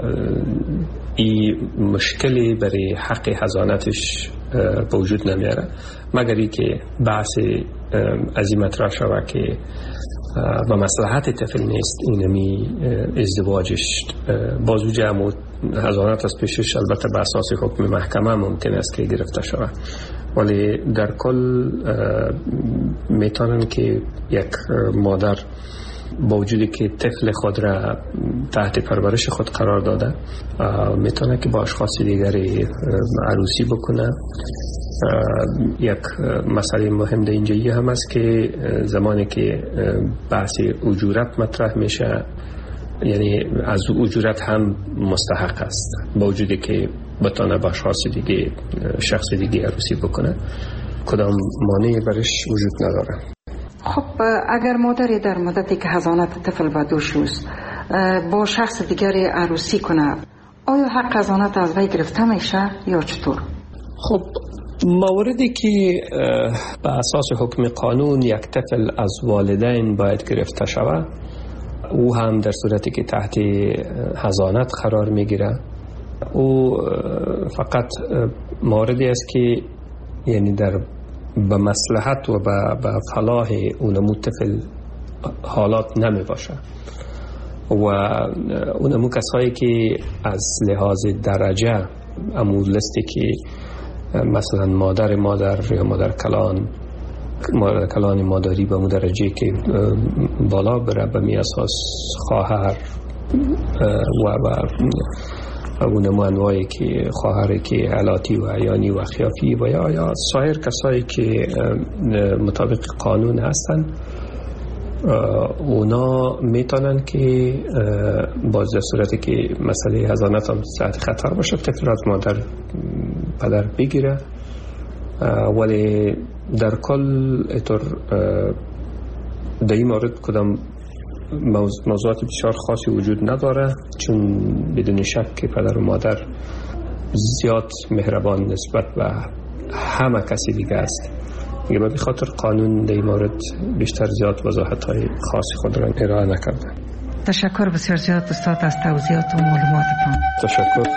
این مشکلی برای حق حضانتش به وجود نمیاره، مگر ای که بحث از این مطرح شود که و مصلحت طفل نیست اینمی ازدواجش بازو جمع حضانت از پیشش البته به اساس حکم محکمه ممکن است که گرفته شود، ولی در کل میتونن که یک مادر با وجودی که طفل خود را تحت پرورش خود قرار داده میتونه که با اشخاص دیگری عروسی بکنه. یک مسئله مهم در اینجایی هم است که زمانی که بحث اجورت مطرح میشه، یعنی از اجورت هم مستحق است با وجودی که بتونه با اشخاص دیگه شخص دیگه عروسی بکنه، کدام مانعی برش وجود نداره. خب اگر مادری در مدتی که حضانت طفل به دوش است با شخص دیگری عروسی کنه، آیا حق حضانت از وی گرفته میشه یا چطور؟ خب موردی که به اساس حکم قانون یک طفل از والدین باید گرفته شود، او هم در صورتی که تحت حضانت قرار میگیره، او فقط موردی است که یعنی در به مصلحت و به فلاح اونمو طفل حالات نمی باشه و اونمو کسایی که از لحاظ درجه امو لستی که مثلا مادر مادر یا مادر کلان مادر کلان مادری به اون درجه که بالا بره به می اساس خواهر و و اونمو انواعی که خواهری که علاتی و عیانی و خیافی و یا یا سایر کسایی که مطابق قانون هستن، اونا میتونن که باز در صورتی که مسئله حضانت هم ساعت خطر باشه طفل از مادر پدر بگیره، ولی در کل اطور در این مورد کدام موضوعات بسیار خاصی وجود نداره، چون بدون شک که پدر و مادر زیاد مهربان نسبت به همه کسی دیگه است. دیگه به خاطر قانون در این مورد بیشتر زیاد وضاحت های خاصی خود را ارائه نکرده. تشکر بسیار زیاد استاد از توضیحات و معلوماتتان. تشکر.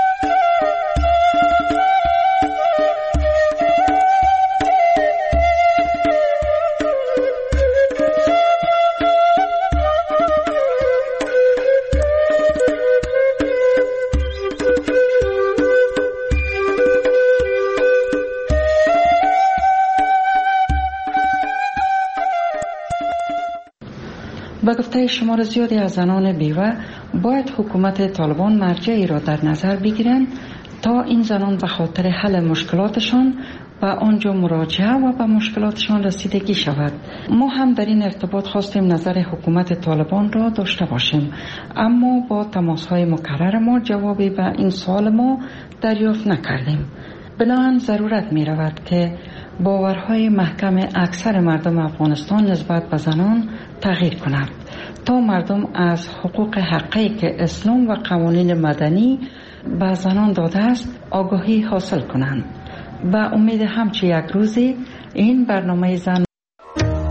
به گفته شمار زیادی از زنان بیوه باید حکومت طالبان مرجعی را در نظر بگیرند تا این زنان به خاطر حل مشکلاتشان به آنجا مراجعه و به مشکلاتشان رسیدگی شود. ما هم در این ارتباط خواستیم نظر حکومت طالبان را داشته باشیم، اما با تماس‌های مکرر ما جوابی به این سوال ما دریافت نکردیم. بنابراین ضرورت می رود که باورهای محکم اکثر مردم افغانستان نسبت به زنان تغییر کند تا مردم از حقوق حقی که اسلام و قوانین مدنی به زنان داده است آگاهی حاصل کنند. به امید همچه یک روزی این برنامه زن